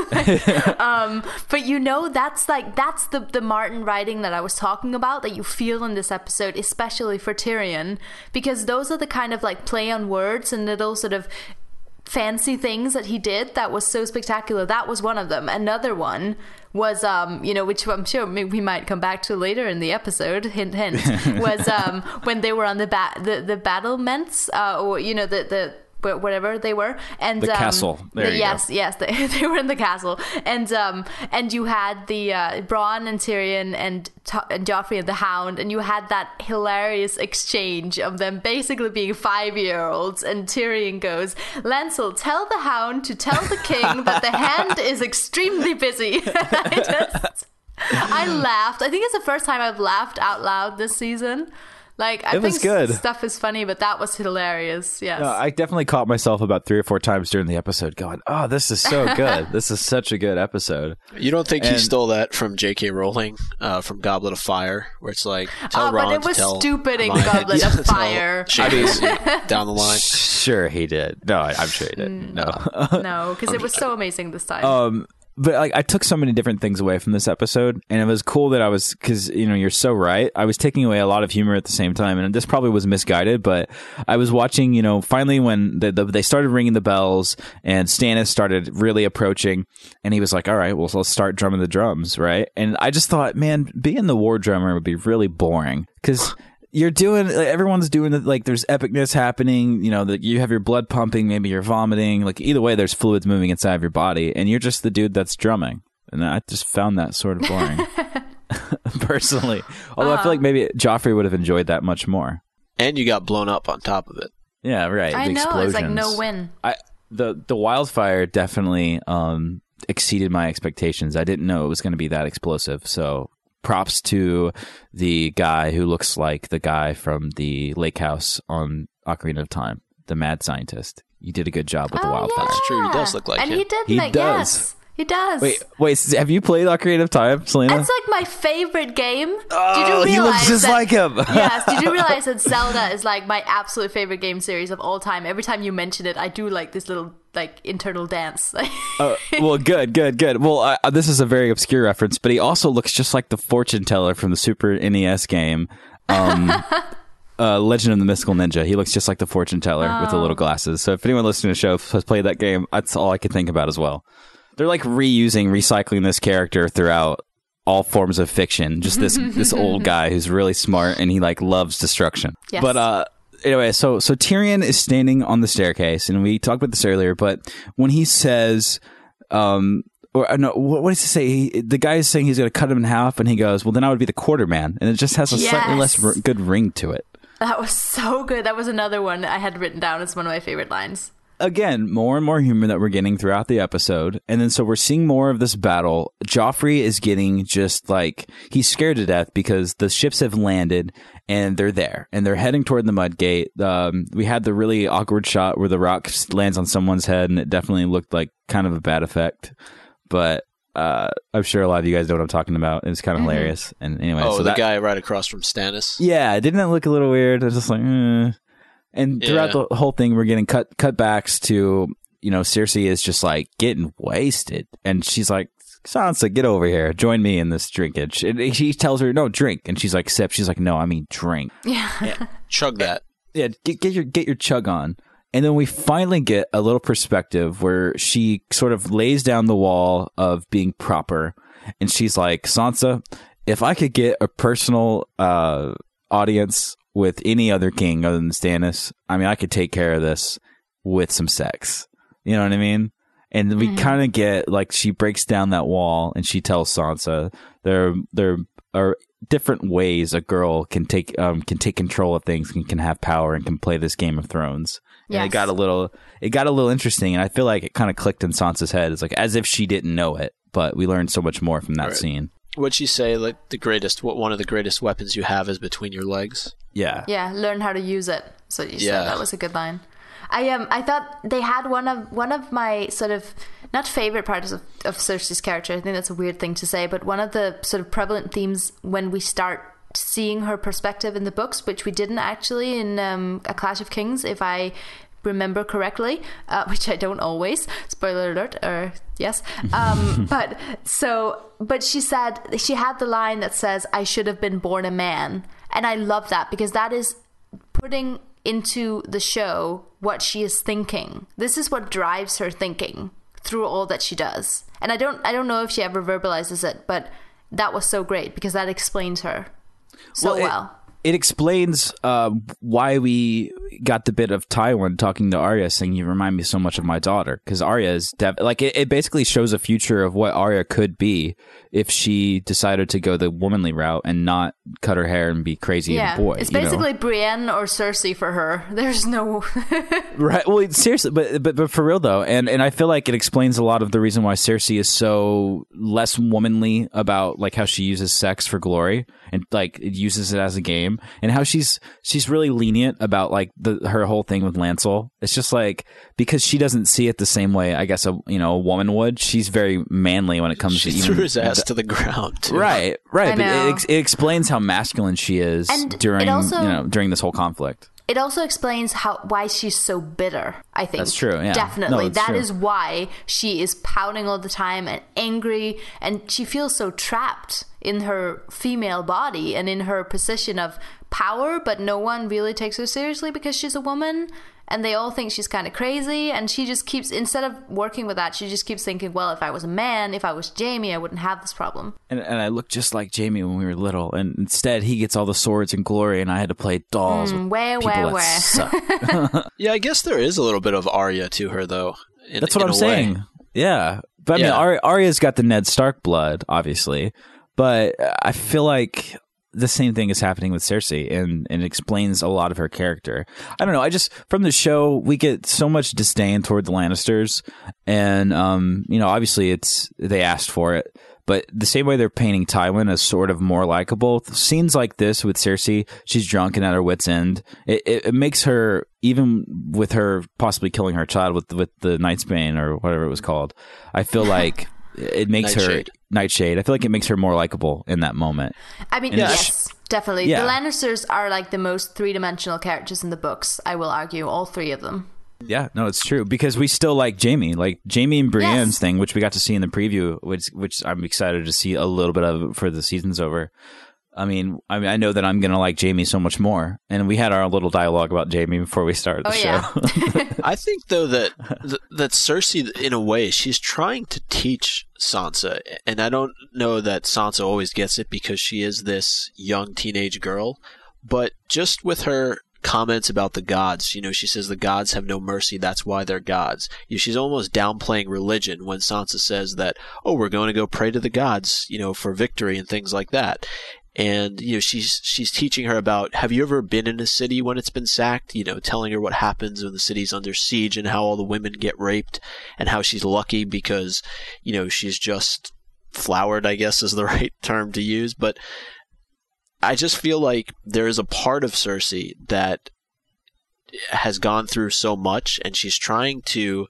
But that's the Martin writing that I was talking about that you feel in this episode, especially for Tyrion, because those are the kind of like play on words and little sort of fancy things that he did that was so spectacular. That was one of them. Another one was which I'm sure we might come back to later in the episode, hint was when they were on the battlements, or the whatever they were, and the castle. Yes, they were in the castle, and you had the Bronn and Tyrion and Joffrey and the Hound, and you had that hilarious exchange of them basically being 5-year-olds, and Tyrion goes, Lancel, tell the Hound to tell the king that the hand is extremely busy. I laughed. I think it's the first time I've laughed out loud this season. Like, I think good. Stuff is funny, but that was hilarious. Yes. I definitely caught myself about 3 or 4 times during the episode going, oh, this is so good. This is such a good episode. You don't think he stole that from J.K. Rowling, from Goblet of Fire, where it's like, tell Ron but it was to tell stupid in Goblet of Fire. Down the line. Sure he did. No, I'm sure he did. No, because it was so amazing this time. But like, I took so many different things away from this episode, and it was cool that because you're so right. I was taking away a lot of humor at the same time, and this probably was misguided. But I was watching, finally when they started ringing the bells and Stannis started really approaching, and he was like, "All right, well, let's start drumming the drums, right?" And I just thought, man, being the war drummer would be really boring because everyone's doing it, like there's epicness happening, that you have your blood pumping, maybe you're vomiting, like either way there's fluids moving inside of your body and you're just the dude that's drumming. And I just found that sort of boring. Personally. Although I feel like maybe Joffrey would have enjoyed that much more. And you got blown up on top of it. Yeah, right. I know, it's like no win. The wildfire definitely exceeded my expectations. I didn't know it was going to be that explosive, so props to the guy who looks like the guy from the lake house on Ocarina of Time, the mad scientist. You did a good job with the wildfire. Yeah. It's true. He does look like him. And he does. Yes, he does. Wait. Have you played Ocarina of Time, Selena? It's like my favorite game. Oh, he looks just like him. Yes. Did you realize that Zelda is like my absolute favorite game series of all time? Every time you mention it, I do like this little internal dance. Well, good. Well, this is a very obscure reference, but he also looks just like the fortune teller from the Super NES game, Legend of the Mystical Ninja. He looks just like the fortune teller with the little glasses. So if anyone listening to the show has played that game, that's all I could think about as well. They're like recycling this character throughout all forms of fiction. Just this old guy who's really smart and he like loves destruction. Yes. But anyway, so Tyrion is standing on the staircase, and we talked about this earlier, but when he says, what does he say? The guy is saying he's going to cut him in half, and he goes, well, then I would be the quarterman. And it just has a slightly less good ring to it. That was so good. That was another one I had written down as one of my favorite lines. Again, more and more humor that we're getting throughout the episode. And then so we're seeing more of this battle. Joffrey is getting just like, he's scared to death because the ships have landed and they're there and they're heading toward the Mudgate. We had the really awkward shot where the rock lands on someone's head and it definitely looked like kind of a bad effect. But I'm sure a lot of you guys know what I'm talking about. It's kind of hilarious. And anyway, so the guy right across from Stannis. Yeah, didn't that look a little weird? I was just like, And throughout the whole thing, we're getting cutbacks to, Cersei is just like getting wasted. And she's like, Sansa, get over here. Join me in this drinkage. And he tells her, no, drink. And she's like, sip. She's like, no, I mean drink. Yeah. Chug that. Yeah, get your chug on. And then we finally get a little perspective where she sort of lays down the wall of being proper. And she's like, Sansa, if I could get a personal audience with any other king other than Stannis, I mean, I could take care of this with some sex. You know what I mean? And we kind of get, like, she breaks down that wall and she tells Sansa there are different ways a girl can take control of things and can have power and can play this Game of Thrones. And it got a little interesting, and I feel like it kind of clicked in Sansa's head. It's like as if she didn't know it, but we learned so much more from that scene. What'd she say? Like one of the greatest weapons you have is between your legs. Yeah. Yeah, learn how to use it. So you said that was a good line. I thought they had one of my sort of not favorite parts of Cersei's character. I think that's a weird thing to say, but one of the sort of prevalent themes when we start seeing her perspective in the books, which we didn't actually in A Clash of Kings, if I remember correctly, which I don't always. Spoiler alert. Yes. But she said she had the line that says, "I should have been born a man," and I love that because that is putting into the show what she is thinking. This is what drives her thinking through all that she does. And I don't know if she ever verbalizes it, but that was so great because that explains her so well. It explains why we got the bit of Tywin talking to Arya saying, "You remind me so much of my daughter." Because Arya is it basically shows a future of what Arya could be if she decided to go the womanly route and not cut her hair and be crazy and a boy. It's basically Brienne or Cersei for her. There's no right. Well, seriously, but for real though, and I feel like it explains a lot of the reason why Cersei is so less womanly about like how she uses sex for glory and like it uses it as a game. And how she's really lenient about like her whole thing with Lancel. It's just like because she doesn't see it the same way I guess a woman would. She's very manly when it comes to threw his ass to the ground too. Right. But it explains how masculine she is during this whole conflict. It also explains why she's so bitter, I think. That's true, yeah. Definitely. No, that is why she is pouting all the time and angry, and she feels so trapped in her female body and in her position of power, but no one really takes her seriously because she's a woman, and they all think she's kind of crazy, and she just keeps, instead of working with that, she just keeps thinking, well, if I was a man, if I was Jaime, I wouldn't have this problem. And I looked just like Jaime when we were little, and instead he gets all the swords and glory, and I had to play dolls with people that suck. Yeah, I guess there is a little bit of Arya to her, though. That's what I'm saying. Yeah. But I mean, Arya's got the Ned Stark blood, obviously, but I feel like the same thing is happening with Cersei, and it explains a lot of her character. I don't know. From the show, we get so much disdain toward the Lannisters, and obviously they asked for it. But the same way they're painting Tywin as sort of more likable, scenes like this with Cersei, she's drunk and at her wit's end. It makes her, even with her possibly killing her child with the Nightsbane or whatever it was called, I feel like it makes Nightshade. I feel like it makes her more likable in that moment. I mean, yes, definitely. Yeah. The Lannisters are like the most three-dimensional characters in the books, I will argue, all three of them. Yeah, no, it's true, because we still like Jaime and Brienne's thing, which we got to see in the preview, which I'm excited to see a little bit of for the season's over. I mean, I know that I'm going to like Jaime so much more, and we had our little dialogue about Jaime before we started the show. I think though that Cersei, in a way, she's trying to teach Sansa, and I don't know that Sansa always gets it because she is this young teenage girl, but just with her comments about the gods, she says the gods have no mercy, that's why they're gods. She's almost downplaying religion when Sansa says that, oh, we're going to go pray to the gods, for victory and things like that. And she's teaching her about, have you ever been in a city when it's been sacked? Telling her what happens when the city's under siege and how all the women get raped, and how she's lucky because she's just flowered, I guess is the right term to use. But I just feel like there is a part of Cersei that has gone through so much, and she's trying to,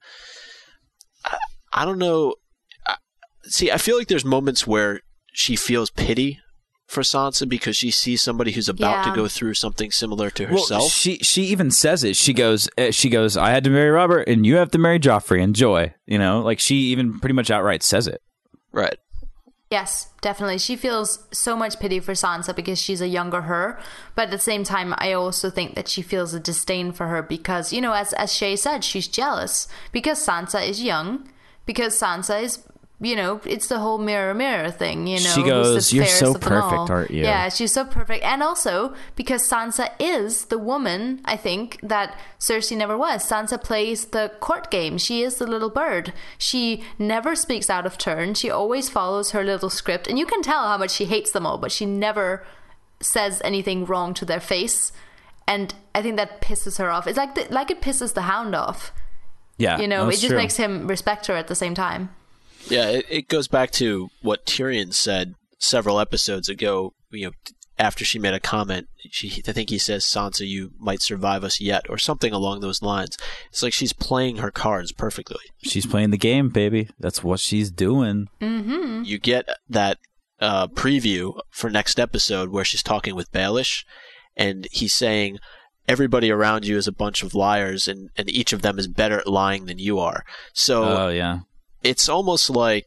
I don't know. See, I feel like there's moments where she feels pity for Sansa because she sees somebody who's about to go through something similar to herself. Well, she even says it. She goes, I had to marry Robert, and you have to marry Joffrey. Enjoy. She even pretty much outright says it. Right. Yes, definitely. She feels so much pity for Sansa because she's a younger her. But at the same time, I also think that she feels a disdain for her because, you know, as Shay said, she's jealous because Sansa is young, because Sansa is, you know, it's the whole mirror thing, you know. She goes, "You're so perfect, aren't you?" Yeah, she's so perfect. And also because Sansa is the woman, I think, that Cersei never was. Sansa plays the court game. She is the little bird. She never speaks out of turn. She always follows her little script. And you can tell how much she hates them all, but she never says anything wrong to their face. And I think that pisses her off. It's like it pisses the Hound off. Yeah, you know, it just true. makes him respect her at the same time. Yeah, it goes back to what Tyrion said several episodes ago, you know, after she made a comment. I think he says, "Sansa, you might survive us yet," or something along those lines. It's like she's playing her cards perfectly. She's playing the game, baby. That's what she's doing. Mm-hmm. You get that preview for next episode where she's talking with Baelish, and he's saying, everybody around you is a bunch of liars, and each of them is better at lying than you are. So Oh, yeah. it's almost like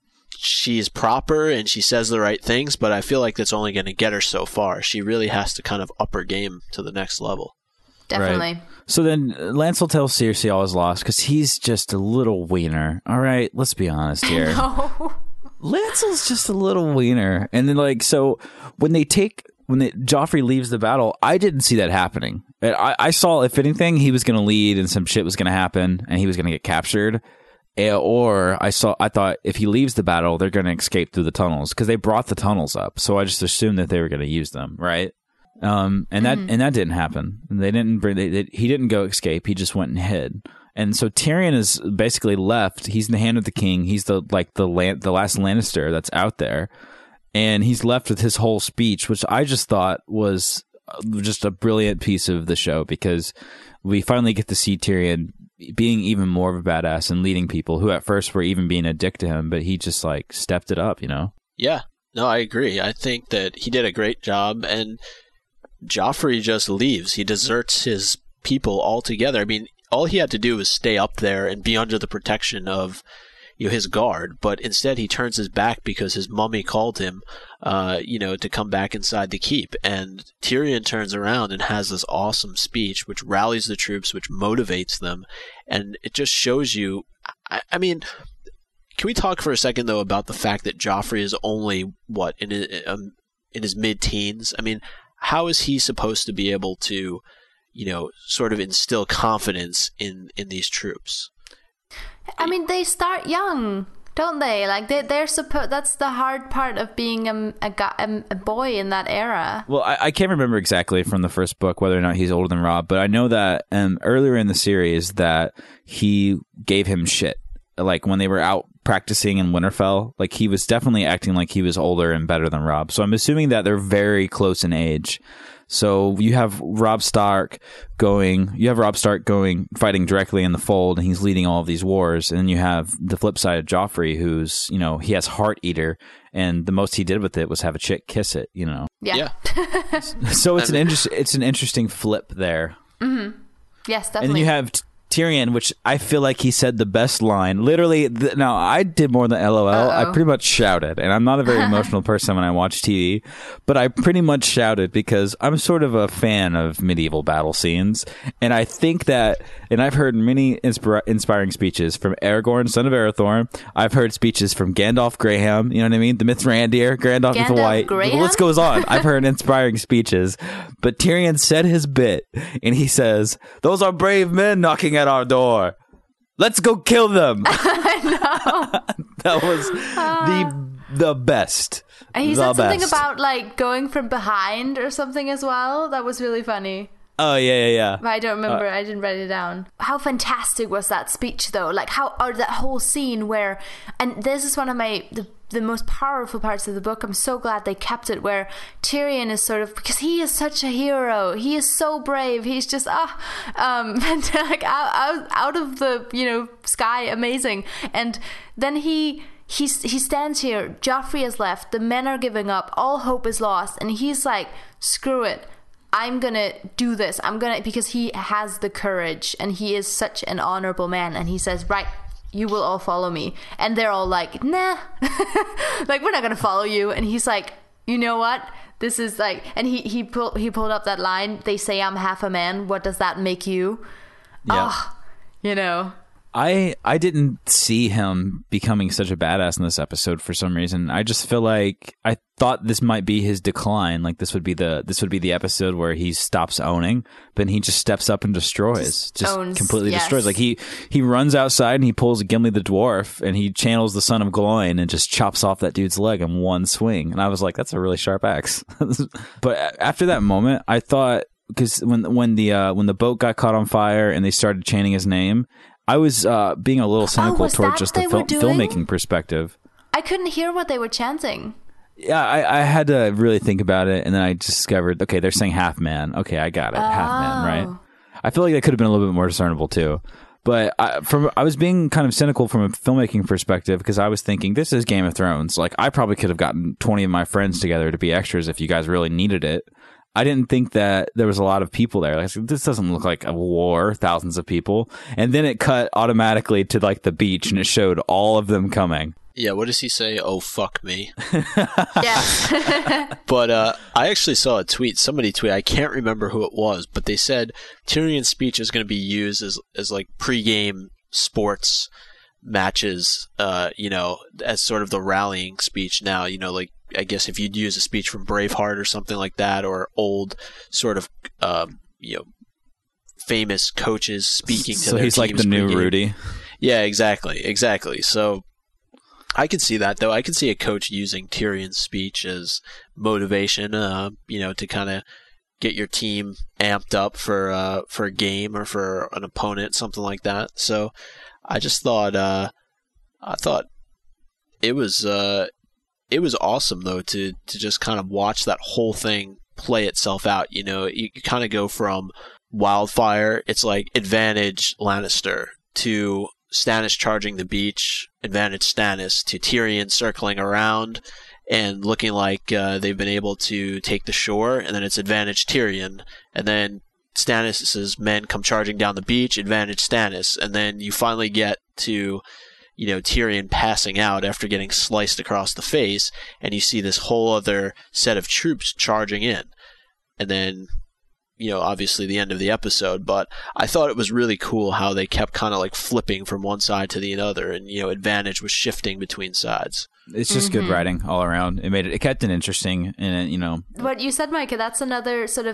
she's proper and she says the right things, but I feel like that's only going to get her so far. She really has to kind of up her game to the next level. Definitely. Right. So then Lancel tells Cersei all is lost because he's just a little wiener. All right, let's be honest here. No. Lancel's just a little wiener. And then, like, so when Joffrey leaves the battle, I didn't see that happening. I saw, if anything, he was going to lead and some shit was going to happen and he was going to get captured. Or I thought if he leaves the battle, they're going to escape through the tunnels because they brought the tunnels up. So I just assumed that they were going to use them, right? And that didn't happen. They didn't he didn't go escape. He just went and hid. And so Tyrion is basically left. He's in the hand of the king. He's the last Lannister that's out there, and he's left with his whole speech, which I just thought was just a brilliant piece of the show because we finally get to see Tyrion being even more of a badass and leading people who at first were even being a dick to him, but he just like stepped it up, you know? Yeah, no, I agree. I think that he did a great job, and Joffrey just leaves. He deserts his people altogether. I mean, all he had to do was stay up there and be under the protection of, you know, his guard, but instead he turns his back because his mummy called him, to come back inside the keep. And Tyrion turns around and has this awesome speech, which rallies the troops, which motivates them, and it just shows you. I mean, can we talk for a second though about the fact that Joffrey is only in his mid-teens? I mean, how is he supposed to be able to, you know, sort of instill confidence in these troops? I mean, they start young, don't they? Like they're supposed. That's the hard part of being a boy in that era. Well, I can't remember exactly from the first book whether or not he's older than Robb, but I know that earlier in the series that he gave him shit. Like when they were out practicing in Winterfell, like he was definitely acting like he was older and better than Robb. So I'm assuming that they're very close in age. So you have Robb Stark fighting directly in the Fold, and he's leading all of these wars. And then you have the flip side of Joffrey, who's, you know, he has Heart Eater, and the most he did with it was have a chick kiss it, you know. Yeah. So it's an interesting flip there. Mm-hmm. Yes, definitely. And then you have Tyrion, which I feel like he said the best line. Literally, now I did more than LOL. I pretty much shouted, and I'm not a very emotional person when I watch TV, but I pretty much shouted because I'm sort of a fan of medieval battle scenes, and I think that, and I've heard many inspiring speeches from Aragorn, son of Arathorn. I've heard speeches from Gandalf Graham, you know what I mean? The Mithrandir, Gandalf the White. Graham? The list goes on. I've heard inspiring speeches, but Tyrion said his bit, and he says, "Those are brave men knocking at our door. Let's go kill them." I know. That was the best. And he said something about like going from behind or something as well. That was really funny. Oh, yeah. But I don't remember. I didn't write it down. How fantastic was that speech, though? Like, that whole scene where... And this is one of the most powerful parts of the book. I'm so glad they kept it, where Tyrion is sort of... Because he is such a hero. He is so brave. He's just... like, out of the, you know, sky. Amazing. And then he stands here. Joffrey has left. The men are giving up. All hope is lost. And he's like, screw it. I'm gonna do this. Because he has the courage and he is such an honorable man. And he says, right, you will all follow me. And they're all like, nah, like, we're not going to follow you. And he's like, you know what? This is like, and he pulled up that line. They say I'm half a man. What does that make you? Yeah. Oh, you know. I didn't see him becoming such a badass in this episode for some reason. I just feel like I thought this might be his decline. Like this would be the episode where he stops owning, but he just steps up and destroys, completely destroys. Like he runs outside and he pulls Gimli the dwarf and he channels the Son of Gloin and just chops off that dude's leg in one swing. And I was like, that's a really sharp axe. But after that moment, I thought, because when the boat got caught on fire and they started chanting his name, I was being a little cynical towards just the filmmaking perspective. I couldn't hear what they were chanting. Yeah, I had to really think about it, and then I discovered, okay, they're saying half man. Okay, I got it, half man, right? I feel like that could have been a little bit more discernible too. But I was being kind of cynical from a filmmaking perspective because I was thinking, this is Game of Thrones. Like, I probably could have gotten 20 of my friends together to be extras if you guys really needed it. I didn't think that there was a lot of people there. Like, this doesn't look like a war, thousands of people. And then it cut automatically to like the beach and it showed all of them coming. Yeah, what does he say? Oh, fuck me. Yeah. But I actually saw a tweet. Somebody tweeted, I can't remember who it was, but they said Tyrion's speech is going to be used as like pregame sports matches, as sort of the rallying speech now, like, I guess if you'd use a speech from Braveheart or something like that, or old sort of, famous coaches speaking to their teams. So he's like the new Rudy. Yeah, exactly. So I could see that, though. I could see a coach using Tyrion's speech as motivation, to kind of get your team amped up for a game or for an opponent, something like that. So I just thought, it was awesome, though, to just kind of watch that whole thing play itself out. You kind of go from wildfire, it's like advantage Lannister, to Stannis charging the beach, advantage Stannis, to Tyrion circling around and looking like they've been able to take the shore, and then it's advantage Tyrion, and then Stannis' men come charging down the beach, advantage Stannis, and then you finally get to Tyrion passing out after getting sliced across the face, and you see this whole other set of troops charging in. And then, obviously the end of the episode, but I thought it was really cool how they kept kind of like flipping from one side to the other, and, advantage was shifting between sides. It's just good writing all around. It kept it interesting, and What you said, Micah, that's another sort of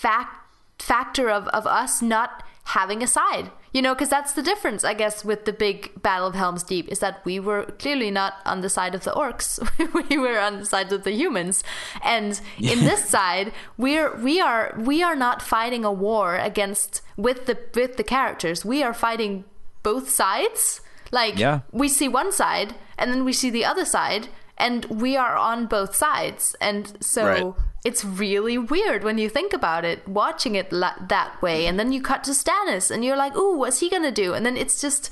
factor of us not having a side, because that's the difference, I guess, with the big Battle of Helm's Deep, is that we were clearly not on the side of the orcs. We were on the side of the humans, and in this side, we are not fighting a war with the characters. We are fighting both sides. Like, we see one side, and then we see the other side, and we are on both sides, and so. Right. It's really weird when you think about it, watching it that way. And then you cut to Stannis and you're like, ooh, what's he going to do? And then it's just,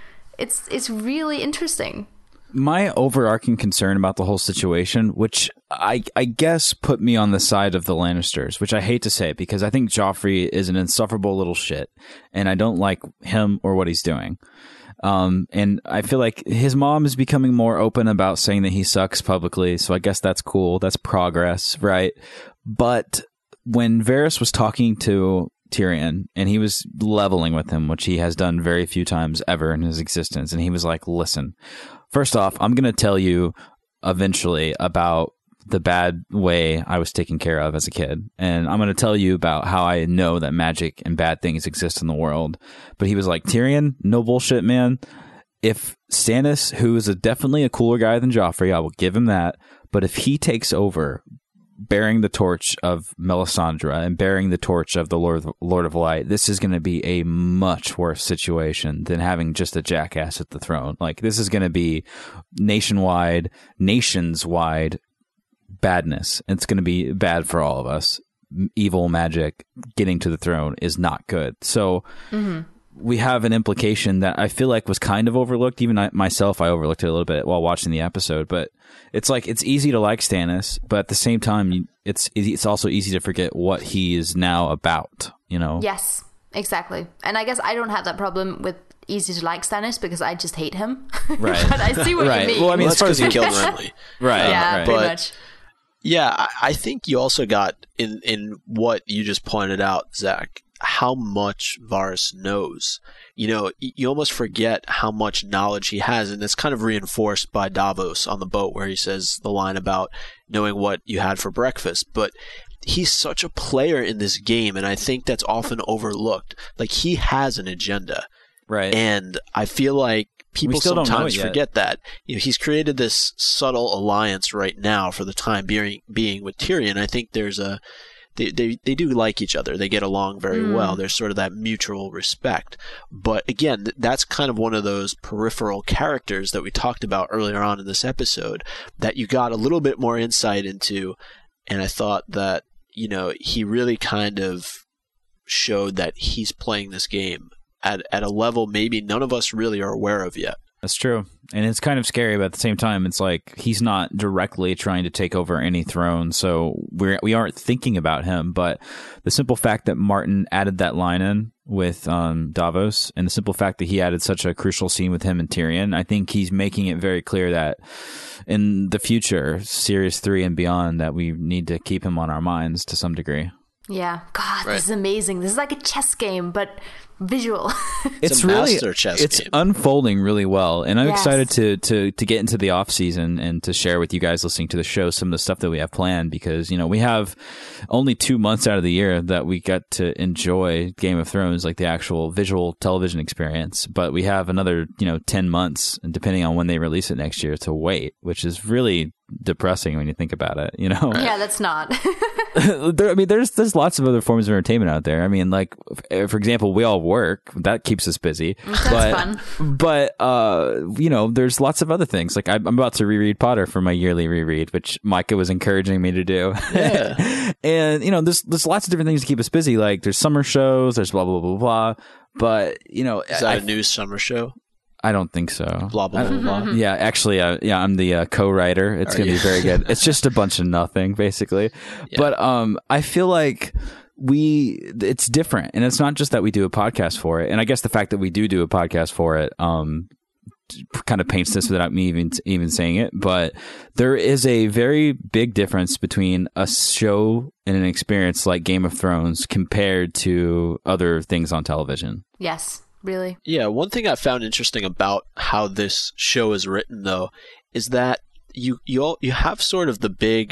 it's really interesting. My overarching concern about the whole situation, which I guess put me on the side of the Lannisters, which I hate to say because I think Joffrey is an insufferable little shit. And I don't like him or what he's doing. And I feel like his mom is becoming more open about saying that he sucks publicly. So I guess that's cool. That's progress, right? But when Varys was talking to Tyrion and he was leveling with him, which he has done very few times ever in his existence. And he was like, listen, first off, I'm going to tell you eventually about the bad way I was taken care of as a kid. And I'm going to tell you about how I know that magic and bad things exist in the world. But he was like, Tyrion, no bullshit, man. If Stannis, who is definitely a cooler guy than Joffrey, I will give him that. But if he takes over bearing the torch of Melisandre and bearing the torch of the Lord of Light, this is going to be a much worse situation than having just a jackass at the throne. Like, this is going to be nations-wide badness. It's going to be bad for all of us. Evil magic getting to the throne is not good. So we have an implication that I feel like was kind of overlooked. Even myself, I overlooked it a little bit while watching the episode. But it's like, it's easy to like Stannis, but at the same time, it's also easy to forget what he is now about, Yes, exactly. And I guess I don't have that problem with easy to like Stannis because I just hate him. Right. But I see what you mean. Well, I mean, That's because he killed Renly. Right. yeah, right. pretty But- much. Yeah, I think you also got in what you just pointed out, Zach, how much Varys knows. You know, you almost forget how much knowledge he has, and it's kind of reinforced by Davos on the boat where he says the line about knowing what you had for breakfast. But he's such a player in this game, and I think that's often overlooked. Like, he has an agenda. Right. And I feel like people still don't know sometimes it yet. forget that. You know, he's created this subtle alliance right now for the time being with Tyrion. I think there's they do like each other. They get along very well. There's sort of that mutual respect. But again, that's kind of one of those peripheral characters that we talked about earlier on in this episode that you got a little bit more insight into. And I thought that, you know, he really kind of showed that he's playing this game at a level maybe none of us really are aware of yet. That's true. And it's kind of scary, but at the same time, it's like he's not directly trying to take over any throne, so we aren't thinking about him. But the simple fact that Martin added that line in with Davos, and the simple fact that he added such a crucial scene with him and Tyrion, I think he's making it very clear that in the future, Series 3 and beyond, that we need to keep him on our minds to some degree. Yeah. God, Right. this is amazing. This is like a chess game, but visual. It's a master chess it's game. unfolding really well, and I'm Yes. excited to get into the off season and to share with you guys listening to the show some of the stuff that we have planned, because, you know, we have only 2 months out of the year that we get to enjoy Game of Thrones, like the actual visual television experience, but we have another, 10 months, and depending on when they release it next year, to wait, which is really depressing when you think about it, Yeah, that's not. there's lots of other forms of entertainment out there. I mean, like, for example, we all work. That keeps us busy. That's fun. But, there's lots of other things. Like, I'm about to reread Potter for my yearly reread, which Micah was encouraging me to do. Yeah. And, there's lots of different things to keep us busy. Like, there's summer shows, there's blah, blah, blah, blah. But, Is that a new summer show? I don't think so. Blah, blah, blah, blah. Yeah, actually, I'm the co-writer. It's going to be very good. It's just a bunch of nothing, basically. Yeah. But I feel like it's different. And it's not just that we do a podcast for it. And I guess the fact that we do a podcast for it kind of paints this without me even saying it. But there is a very big difference between a show and an experience like Game of Thrones compared to other things on television. Yes, really. Yeah, one thing I found interesting about how this show is written, though, is that you have sort of the big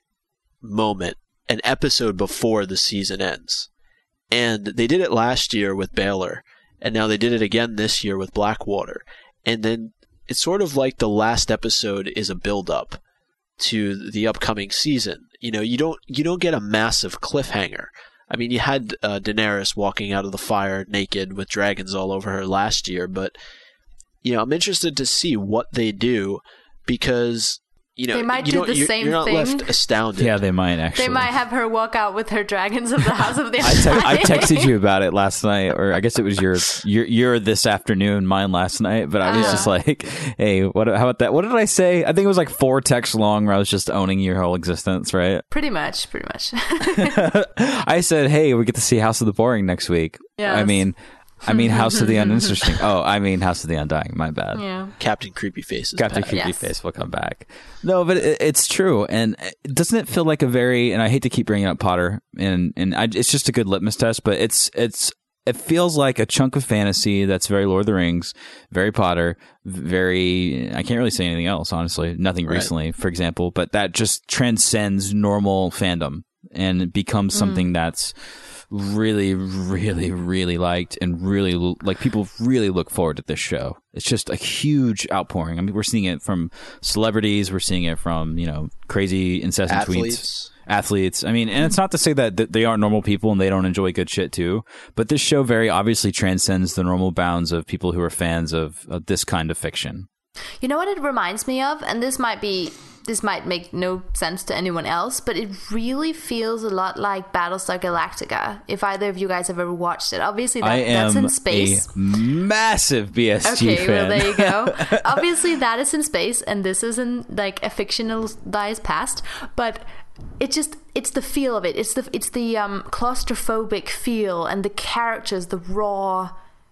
moment, an episode before the season ends. And they did it last year with Baylor, and now they did it again this year with Blackwater. And then it's sort of like the last episode is a build-up to the upcoming season. You don't get a massive cliffhanger. I mean, you had Daenerys walking out of the fire naked with dragons all over her last year, but I'm interested to see what they do, because They might do the same you're not thing. left astounded. Yeah, they might actually. They might have her walk out with her dragons of the House of the I texted you about it last night, or I guess it was your this afternoon, mine last night. But I was just like, "Hey, how about that? What did I say? I think it was like 4 texts long, where I was just owning your whole existence, right?" Pretty much. I said, "Hey, we get to see House of the Boring next week." Yes. I mean, House of the Uninteresting. Oh, I mean, House of the Undying. My bad. Yeah. Captain Creepy Face is Captain back. Creepy Yes. Face will come back. No, but it's true. And doesn't it feel like a very, and I hate to keep bringing up Potter, it's just a good litmus test, but it feels like a chunk of fantasy that's very Lord of the Rings, very Potter, very, I can't really say anything else, honestly. Nothing Right. recently, for example, but that just transcends normal fandom and it becomes something that's really, really, really liked, and really, like, people really look forward to this show. It's just a huge outpouring. I mean, we're seeing it from celebrities, we're seeing it from, crazy incessant athletes. I mean, and it's not to say that they aren't normal people and they don't enjoy good shit too, but this show very obviously transcends the normal bounds of people who are fans of this kind of fiction. You know what it reminds me of? And this might make no sense to anyone else, but it really feels a lot like Battlestar Galactica, if either of you guys have ever watched it. Obviously, that's in space. A massive BSG Okay, fan. well, there you go. Obviously, that is in space, and this is in, like, a fictionalized past, but it's the feel of it. It's the claustrophobic feel, and the characters, the raw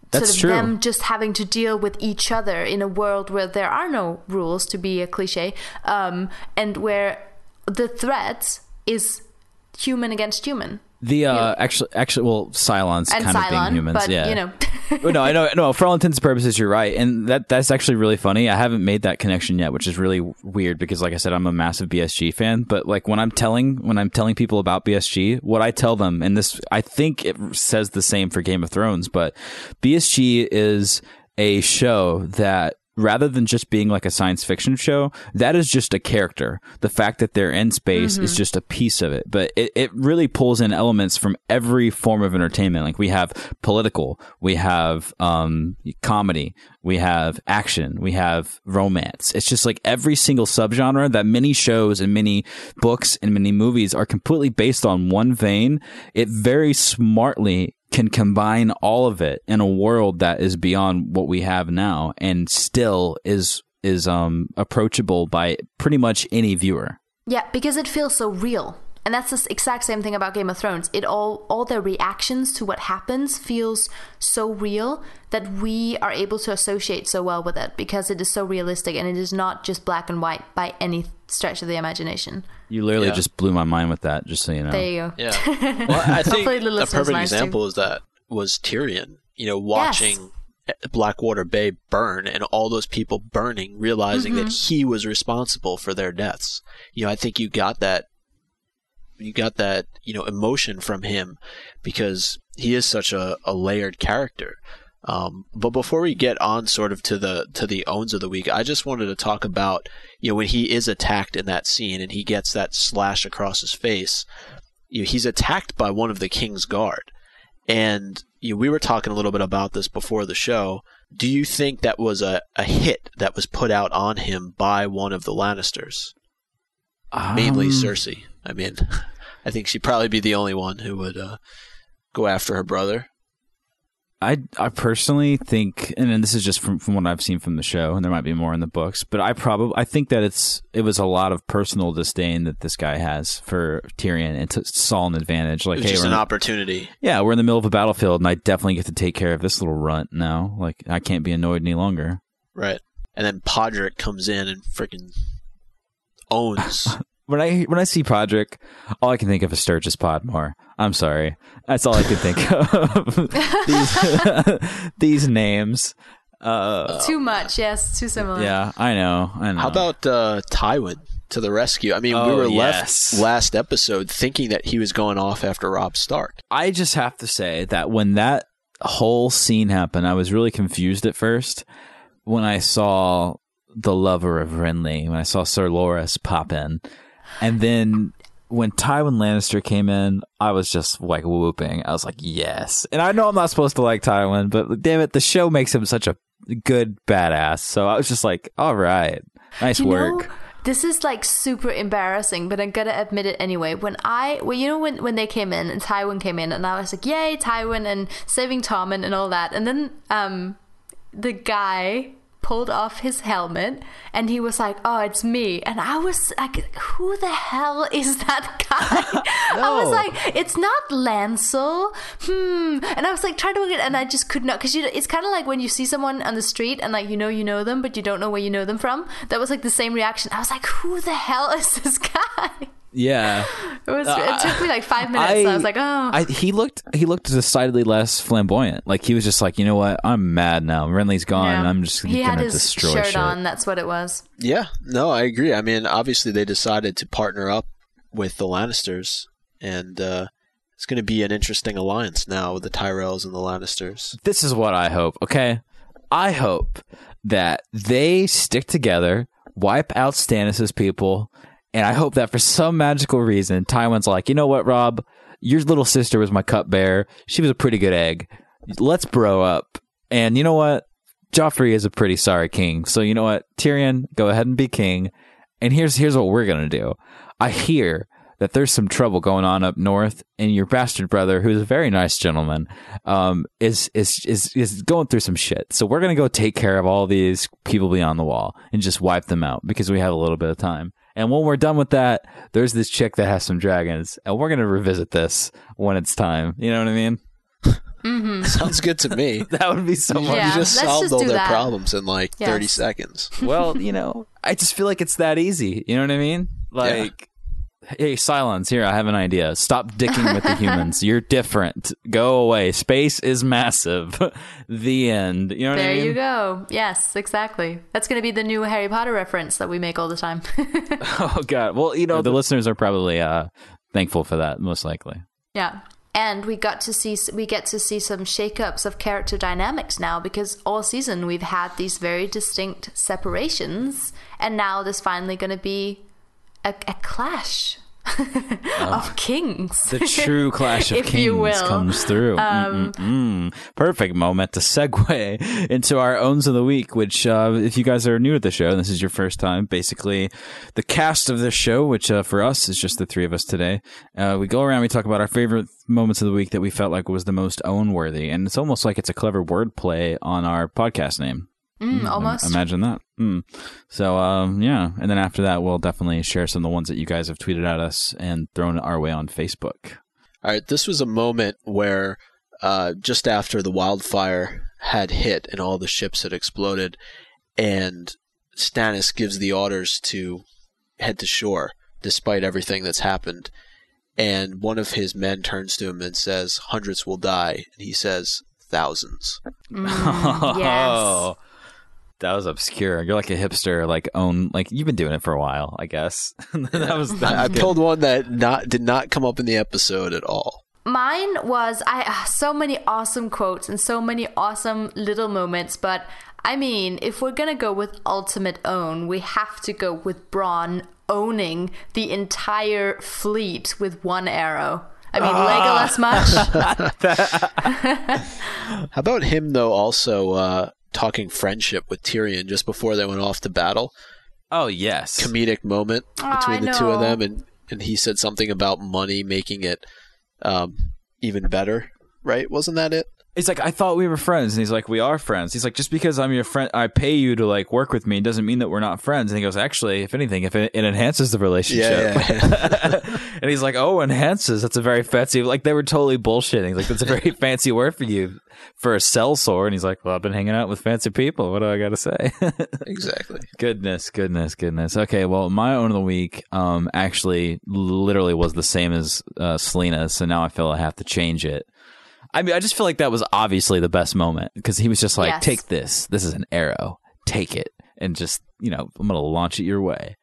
That's sort of true. them just having to deal with each other in a world where there are no rules, to be a cliche, and where the threat is human against human. The actually, well, Cylons And kind of Cylon, being humans, but, yeah. you know. No, I know. No, for all intents and purposes, you're right, and that's actually really funny. I haven't made that connection yet, which is really weird because, like I said, I'm a massive BSG fan. But like when I'm telling people about BSG, what I tell them, and this I think it says the same for Game of Thrones, but BSG is a show that, rather than just being like a science fiction show, that is just a character. The fact that they're in space is just a piece of it. But it really pulls in elements from every form of entertainment. Like we have political, we have comedy, we have action, we have romance. It's just like every single subgenre that many shows and many books and many movies are completely based on one vein. It very smartly can combine all of it in a world that is beyond what we have now and still is approachable by pretty much any viewer. Yeah, because it feels so real. And that's the exact same thing about Game of Thrones. It all their reactions to what happens feels so real that we are able to associate so well with it because it is so realistic and it is not just black and white by any stretch of the imagination. You literally just blew my mind with that, just so you know. There you go. Yeah. Well, I think Hopefully the a listeners perfect nice example is that was Tyrion, watching Blackwater Bay burn and all those people burning, realizing that he was responsible for their deaths. I think you got that emotion from him because he is such a layered character. But before we get on sort of to the owns of the week, I just wanted to talk about, when he is attacked in that scene and he gets that slash across his face, he's attacked by one of the King's Guard. And we were talking a little bit about this before the show. Do you think that was a hit that was put out on him by one of the Lannisters? Mainly Cersei. I mean, I think she'd probably be the only one who would go after her brother. I personally think, and this is just from what I've seen from the show, and there might be more in the books, but I think that it was a lot of personal disdain that this guy has for Tyrion and saw an advantage. Like, it was just an opportunity. Yeah, we're in the middle of a battlefield, and I definitely get to take care of this little runt now. Like, I can't be annoyed any longer. Right, and then Podrick comes in and freaking owns. When I see Podrick, all I can think of is Sturgis Podmore. I'm sorry. That's all I can think of. These names. Too much, yes, too similar. Yeah, I know. How about Tywin to the rescue? I mean, we were left last episode thinking that he was going off after Robb Stark. I just have to say that when that whole scene happened, I was really confused at first when I saw the lover of Renly, when I saw Sir Loras pop in. And then when Tywin Lannister came in, I was just like whooping. I was like, yes. And I know I'm not supposed to like Tywin, but damn it, the show makes him such a good badass. So I was just like, all right, nice work. This is like super embarrassing, but I'm gonna admit it anyway. When they came in and Tywin came in, and I was like, yay, Tywin and saving Tommen and all that. And then the guy pulled off his helmet and he was like, oh, it's me. And I was like, who the hell is that guy? I was like, it's not Lancel. And I was like trying to look at it and I just could not, because it's kind of like when you see someone on the street and like you know them, but you don't know where you know them from. That was like the same reaction. I was like, who the hell is this guy? Yeah, it took me like 5 minutes. So I was like, oh. He looked decidedly less flamboyant. Like he was just like, you know what? I'm mad now. Renly's gone. Yeah. I'm just gonna destroy shit. He had his shirt on. That's what it was. Yeah, no, I agree. I mean, obviously they decided to partner up with the Lannisters, and it's going to be an interesting alliance now with the Tyrells and the Lannisters. This is what I hope. Okay, I hope that they stick together, wipe out Stannis' people. And I hope that for some magical reason, Tywin's like, you know what, Rob? Your little sister was my cupbearer. She was a pretty good egg. Let's bro up. And you know what? Joffrey is a pretty sorry king. So you know what? Tyrion, go ahead and be king. And here's what we're going to do. I hear that there's some trouble going on up north, and your bastard brother, who's a very nice gentleman, is going through some shit. So we're going to go take care of all these people beyond the wall and just wipe them out because we have a little bit of time. And when we're done with that, there's this chick that has some dragons, and we're going to revisit this when it's time. You know what I mean? Sounds good to me. That would be so much. Yeah. You just let's solved just all do their that. problems in like 30 Yes. seconds. Well, I just feel like it's that easy. You know what I mean? Like, hey, Cylons, here, I have an idea. Stop dicking with the humans. You're different. Go away. Space is massive. The end. You know what I There mean? you go. Yes, exactly. That's going to be the new Harry Potter reference that we make all the time. Oh, God. Well, the listeners are probably thankful for that, most likely. Yeah. And we get to see some shakeups of character dynamics now, because all season we've had these very distinct separations, and now there's finally going to be a clash of kings. The true clash of If you kings will. comes through. Perfect moment to segue into our owns of the week, which if you guys are new to the show and this is your first time, basically the cast of this show, which for us is just the three of us today, we go around, we talk about our favorite moments of the week that we felt like was the most own worthy, and it's almost like it's a clever wordplay on our podcast name. Almost. Imagine that. So, yeah. And then after that, we'll definitely share some of the ones that you guys have tweeted at us and thrown our way on Facebook. All right, this was a moment where just after the wildfire had hit and all the ships had exploded, and Stannis gives the orders to head to shore despite everything that's happened. And one of his men turns to him and says, "Hundreds will die." And he says, "Thousands." Yes. That was obscure. You're like a hipster, like you've been doing it for a while, I guess. that was I good. pulled one that did not come up in the episode at all. Mine was so many awesome quotes and so many awesome little moments, but I mean, if we're gonna go with ultimate own, we have to go with Bronn owning the entire fleet with one arrow. I mean, Legolas much? How about him, though, also talking friendship with Tyrion just before they went off to battle? Oh, yes. Comedic moment between the I two of know. them, and he said something about money making it even better, right? Wasn't that it? He's like, I thought we were friends. And he's like, we are friends. He's like, just because I'm your friend, I pay you to like work with me doesn't mean that we're not friends. And he goes, actually, if anything, if it enhances the relationship. Yeah. And he's like, oh, enhances. That's a very fancy, like they were totally bullshitting. Like, that's a very fancy word for you for a sellsword. And he's like, well, I've been hanging out with fancy people. What do I got to say? Exactly. Goodness. Okay, well, my own of the week actually literally was the same as Selena's. So now I feel I have to change it. I mean, I just feel like that was obviously the best moment because he was just like, Yes. take this. This is an arrow. Take it. And just, I'm going to launch it your way.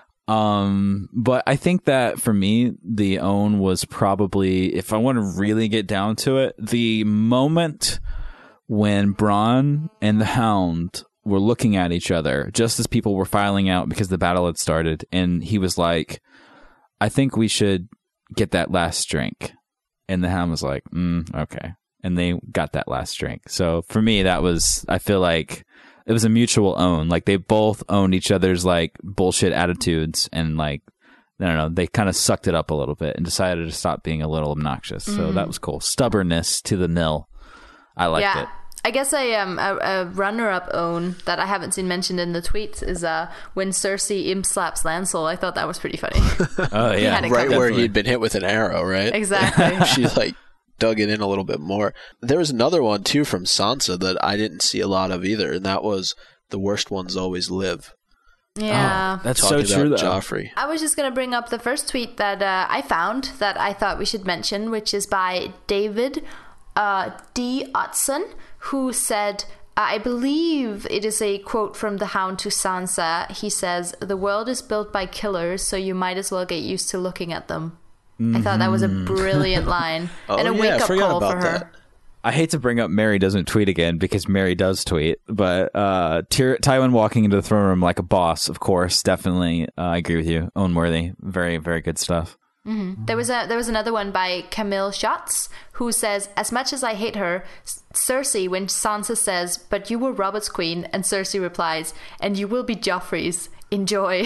But I think that for me, the own was probably, if I want to really get down to it, the moment when Bronn and the Hound were looking at each other just as people were filing out because the battle had started. And he was like, I think we should get that last drink. And the Hound was like, okay. And they got that last drink. So for me, that was, I feel like it was a mutual own. Like they both owned each other's like bullshit attitudes and like, I don't know, they kind of sucked it up a little bit and decided to stop being a little obnoxious. So that was cool. Stubbornness to the nil. I liked it. I guess a runner-up own that I haven't seen mentioned in the tweets is when Cersei imp slaps Lancel. I thought that was pretty funny. Oh, yeah. had it Right covered. where he'd been hit with an arrow, right? Exactly. She like dug it in a little bit more. There was another one too from Sansa that I didn't see a lot of either, and that was "The worst ones always live." Yeah. That's Talking so true, about though. Joffrey. I was just going to bring up the first tweet that I found that I thought we should mention, which is by David D. Otson, who said, I believe it is a quote from The Hound to Sansa. He says, "The world is built by killers, so you might as well get used to looking at them." I thought that was a brilliant line and a I wake-up forgot call for about her. that. I hate to bring up Mary doesn't tweet again because Mary does tweet, but Tywin walking into the throne room like a boss, of course, definitely. I agree with you. Own worthy. Very, very good stuff. There was another one by Camille Schatz who says, "As much as I hate her, Cersei, when Sansa says, 'But you were Robert's queen,' and Cersei replies, 'And you will be Joffrey's. Enjoy.'"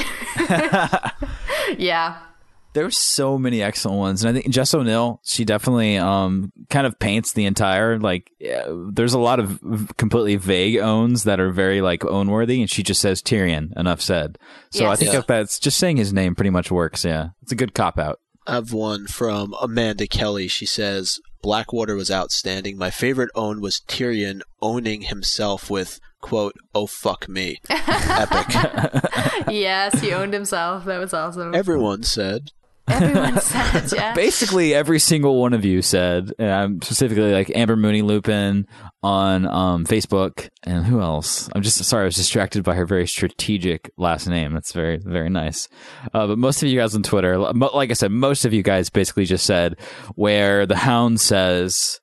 Yeah. There were so many excellent ones. And I think Jess O'Neill, she definitely kind of paints the entire, like, there's a lot of completely vague owns that are very, like, own-worthy, and she just says Tyrion, enough said. So Yes. I think if that's just saying his name pretty much works, yeah. It's a good cop-out. I have one from Amanda Kelly. She says, Blackwater was outstanding. My favorite own was Tyrion owning himself with, quote, "Oh, fuck me." Epic. Yes, he owned himself. That was awesome. Everyone said. Everyone said, yeah. Basically, every single one of you said, specifically like Amber Mooney Lupin on Facebook, and who else? I'm just sorry, I was distracted by her very strategic last name. That's very, very nice. But most of you guys on Twitter, like I said, most of you guys basically just said where the Hound says,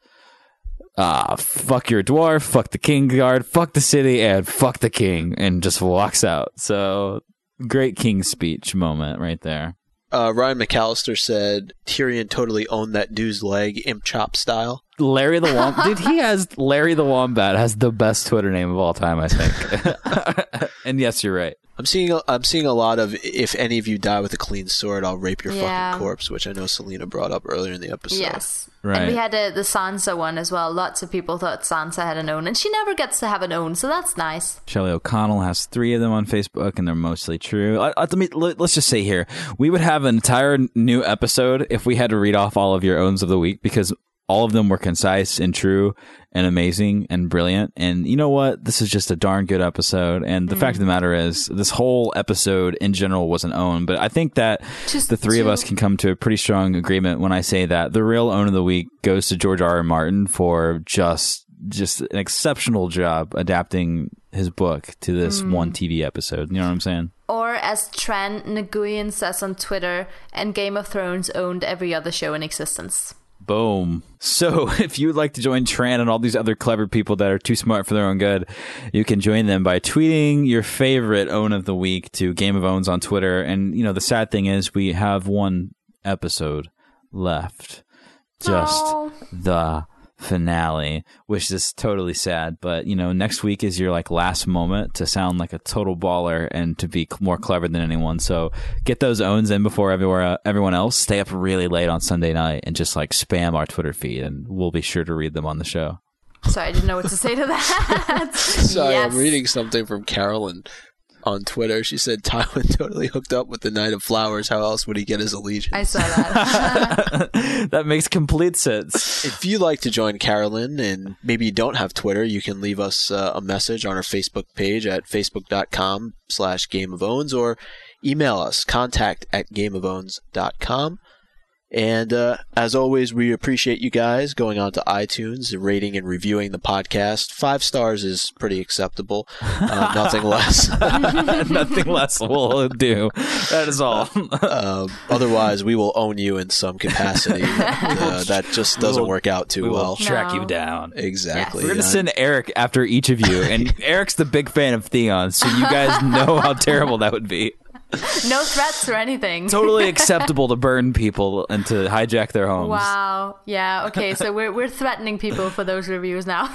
fuck your dwarf, fuck the king guard, fuck the city, and fuck the king, and just walks out. So, great King's Speech moment right there. Ryan McAllister said Tyrion totally owned that dude's leg, imp chop style. Larry the Wombat. Dude, Larry the Wombat has the best Twitter name of all time, I think. And yes, you're right. I'm seeing a lot of, if any of you die with a clean sword, I'll rape your fucking corpse, which I know Selena brought up earlier in the episode. Yes. Right. And we had the Sansa one as well. Lots of people thought Sansa had an own, and she never gets to have an own, so that's nice. Shelley O'Connell has 3 of them on Facebook, and they're mostly true. Let's just say here, we would have an entire new episode if we had to read off all of your owns of the week, because all of them were concise and true and amazing and brilliant. And you know what? This is just a darn good episode. And the fact of the matter is, this whole episode in general was an own. But I think that the 3 of us can come to a pretty strong agreement when I say that the real own of the week goes to George R.R. Martin for just an exceptional job adapting his book to this one TV episode. You know what I'm saying? Or as Tran Nguyen says on Twitter, and Game of Thrones owned every other show in existence. Boom. So if you would like to join Tran and all these other clever people that are too smart for their own good, you can join them by tweeting your favorite own of the week to Game of Owns on Twitter. And, you know, the sad thing is we have one episode left. Just the finale, which is totally sad. But, you know, next week is your like last moment to sound like a total baller and to be more clever than anyone. So get those owns in before everyone else. Stay up really late on Sunday night and just like spam our Twitter feed, and we'll be sure to read them on the show. Sorry, I didn't know what to say to that. Sorry, Yes. I'm reading something from Carolyn on Twitter. She said Tywin totally hooked up with the Knight of Flowers. How else would he get his allegiance? I saw that. That makes complete sense. If you'd like to join Carolyn and maybe you don't have Twitter, you can leave us a message on our Facebook page at facebook.com/gameofowns or email us contact@gameofowns.com. And as always, we appreciate you guys going on to iTunes and rating and reviewing the podcast. 5 stars is pretty acceptable. Nothing less. Nothing less will do. That is all. Otherwise, we will own you in some capacity. That just doesn't work out too well. Track No. you down. Exactly. We're going to send Eric after each of you. And Eric's the big fan of Theon, so you guys know how terrible that would be. No threats or anything. Totally acceptable to burn people and to hijack their homes. Wow. Yeah. Okay. So we're threatening people for those reviews now.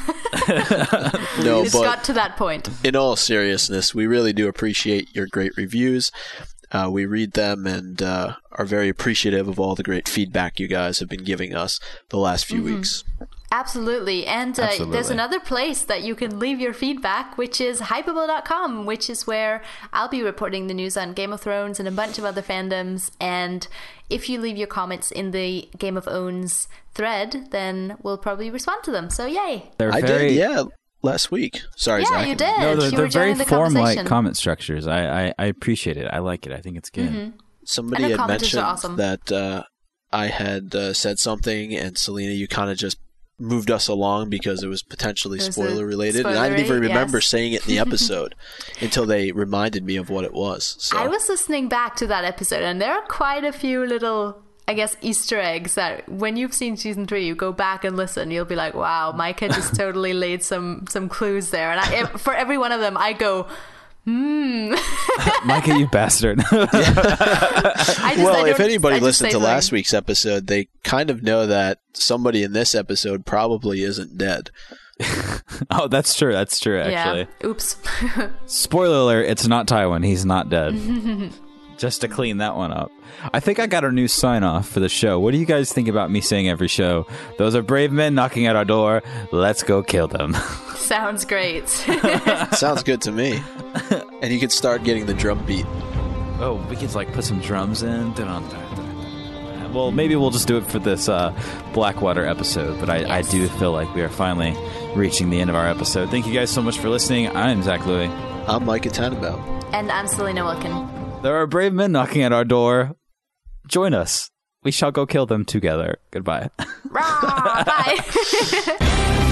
No, It's but got to that point. in all seriousness, we really do appreciate your great reviews. We read them and are very appreciative of all the great feedback you guys have been giving us the last few weeks. Absolutely. And there's another place that you can leave your feedback, which is hypable.com, which is where I'll be reporting the news on Game of Thrones and a bunch of other fandoms. And if you leave your comments in the Game of Owns thread, then we'll probably respond to them. So yay. I did, yeah, last week. Sorry, Yeah, Zach. you did. No, You they're were very joining the form-like conversation. comment structures. I appreciate it. I like it. I think it's good. Somebody And the had commenters mentioned are awesome. that I had said something, and Selena, you kind of just moved us along because it was potentially It was spoiler related, and I didn't even spoilery, remember yes. saying it in the episode until they reminded me of what it was. So I was listening back to that episode, and there are quite a few little, I guess, Easter eggs that when you've seen season 3, you go back and listen, you'll be like, wow, Micah just totally laid some clues there. And for every one of them, I go, Micah, you bastard. well, if anybody listened to last week's episode, they kind of know that somebody in this episode probably isn't dead. Oh, that's true. That's true, actually. Yeah. Oops. Spoiler alert, it's not Tywin. He's not dead. Just to clean that one up. I think I got our new sign-off for the show. What do you guys think about me saying every show? Those are brave men knocking at our door. Let's go kill them. Sounds great. Sounds good to me. And you could start getting the drum beat. Oh, we could like put some drums in. Dun-dun-dun-dun. Well, maybe we'll just do it for this Blackwater episode, but I do feel like we are finally reaching the end of our episode. Thank you guys so much for listening. I'm Zach Louie. I'm Micah Tannenbaum. And I'm Selena Wilkin. There are brave men knocking at our door. Join us. We shall go kill them together. Goodbye. Bye.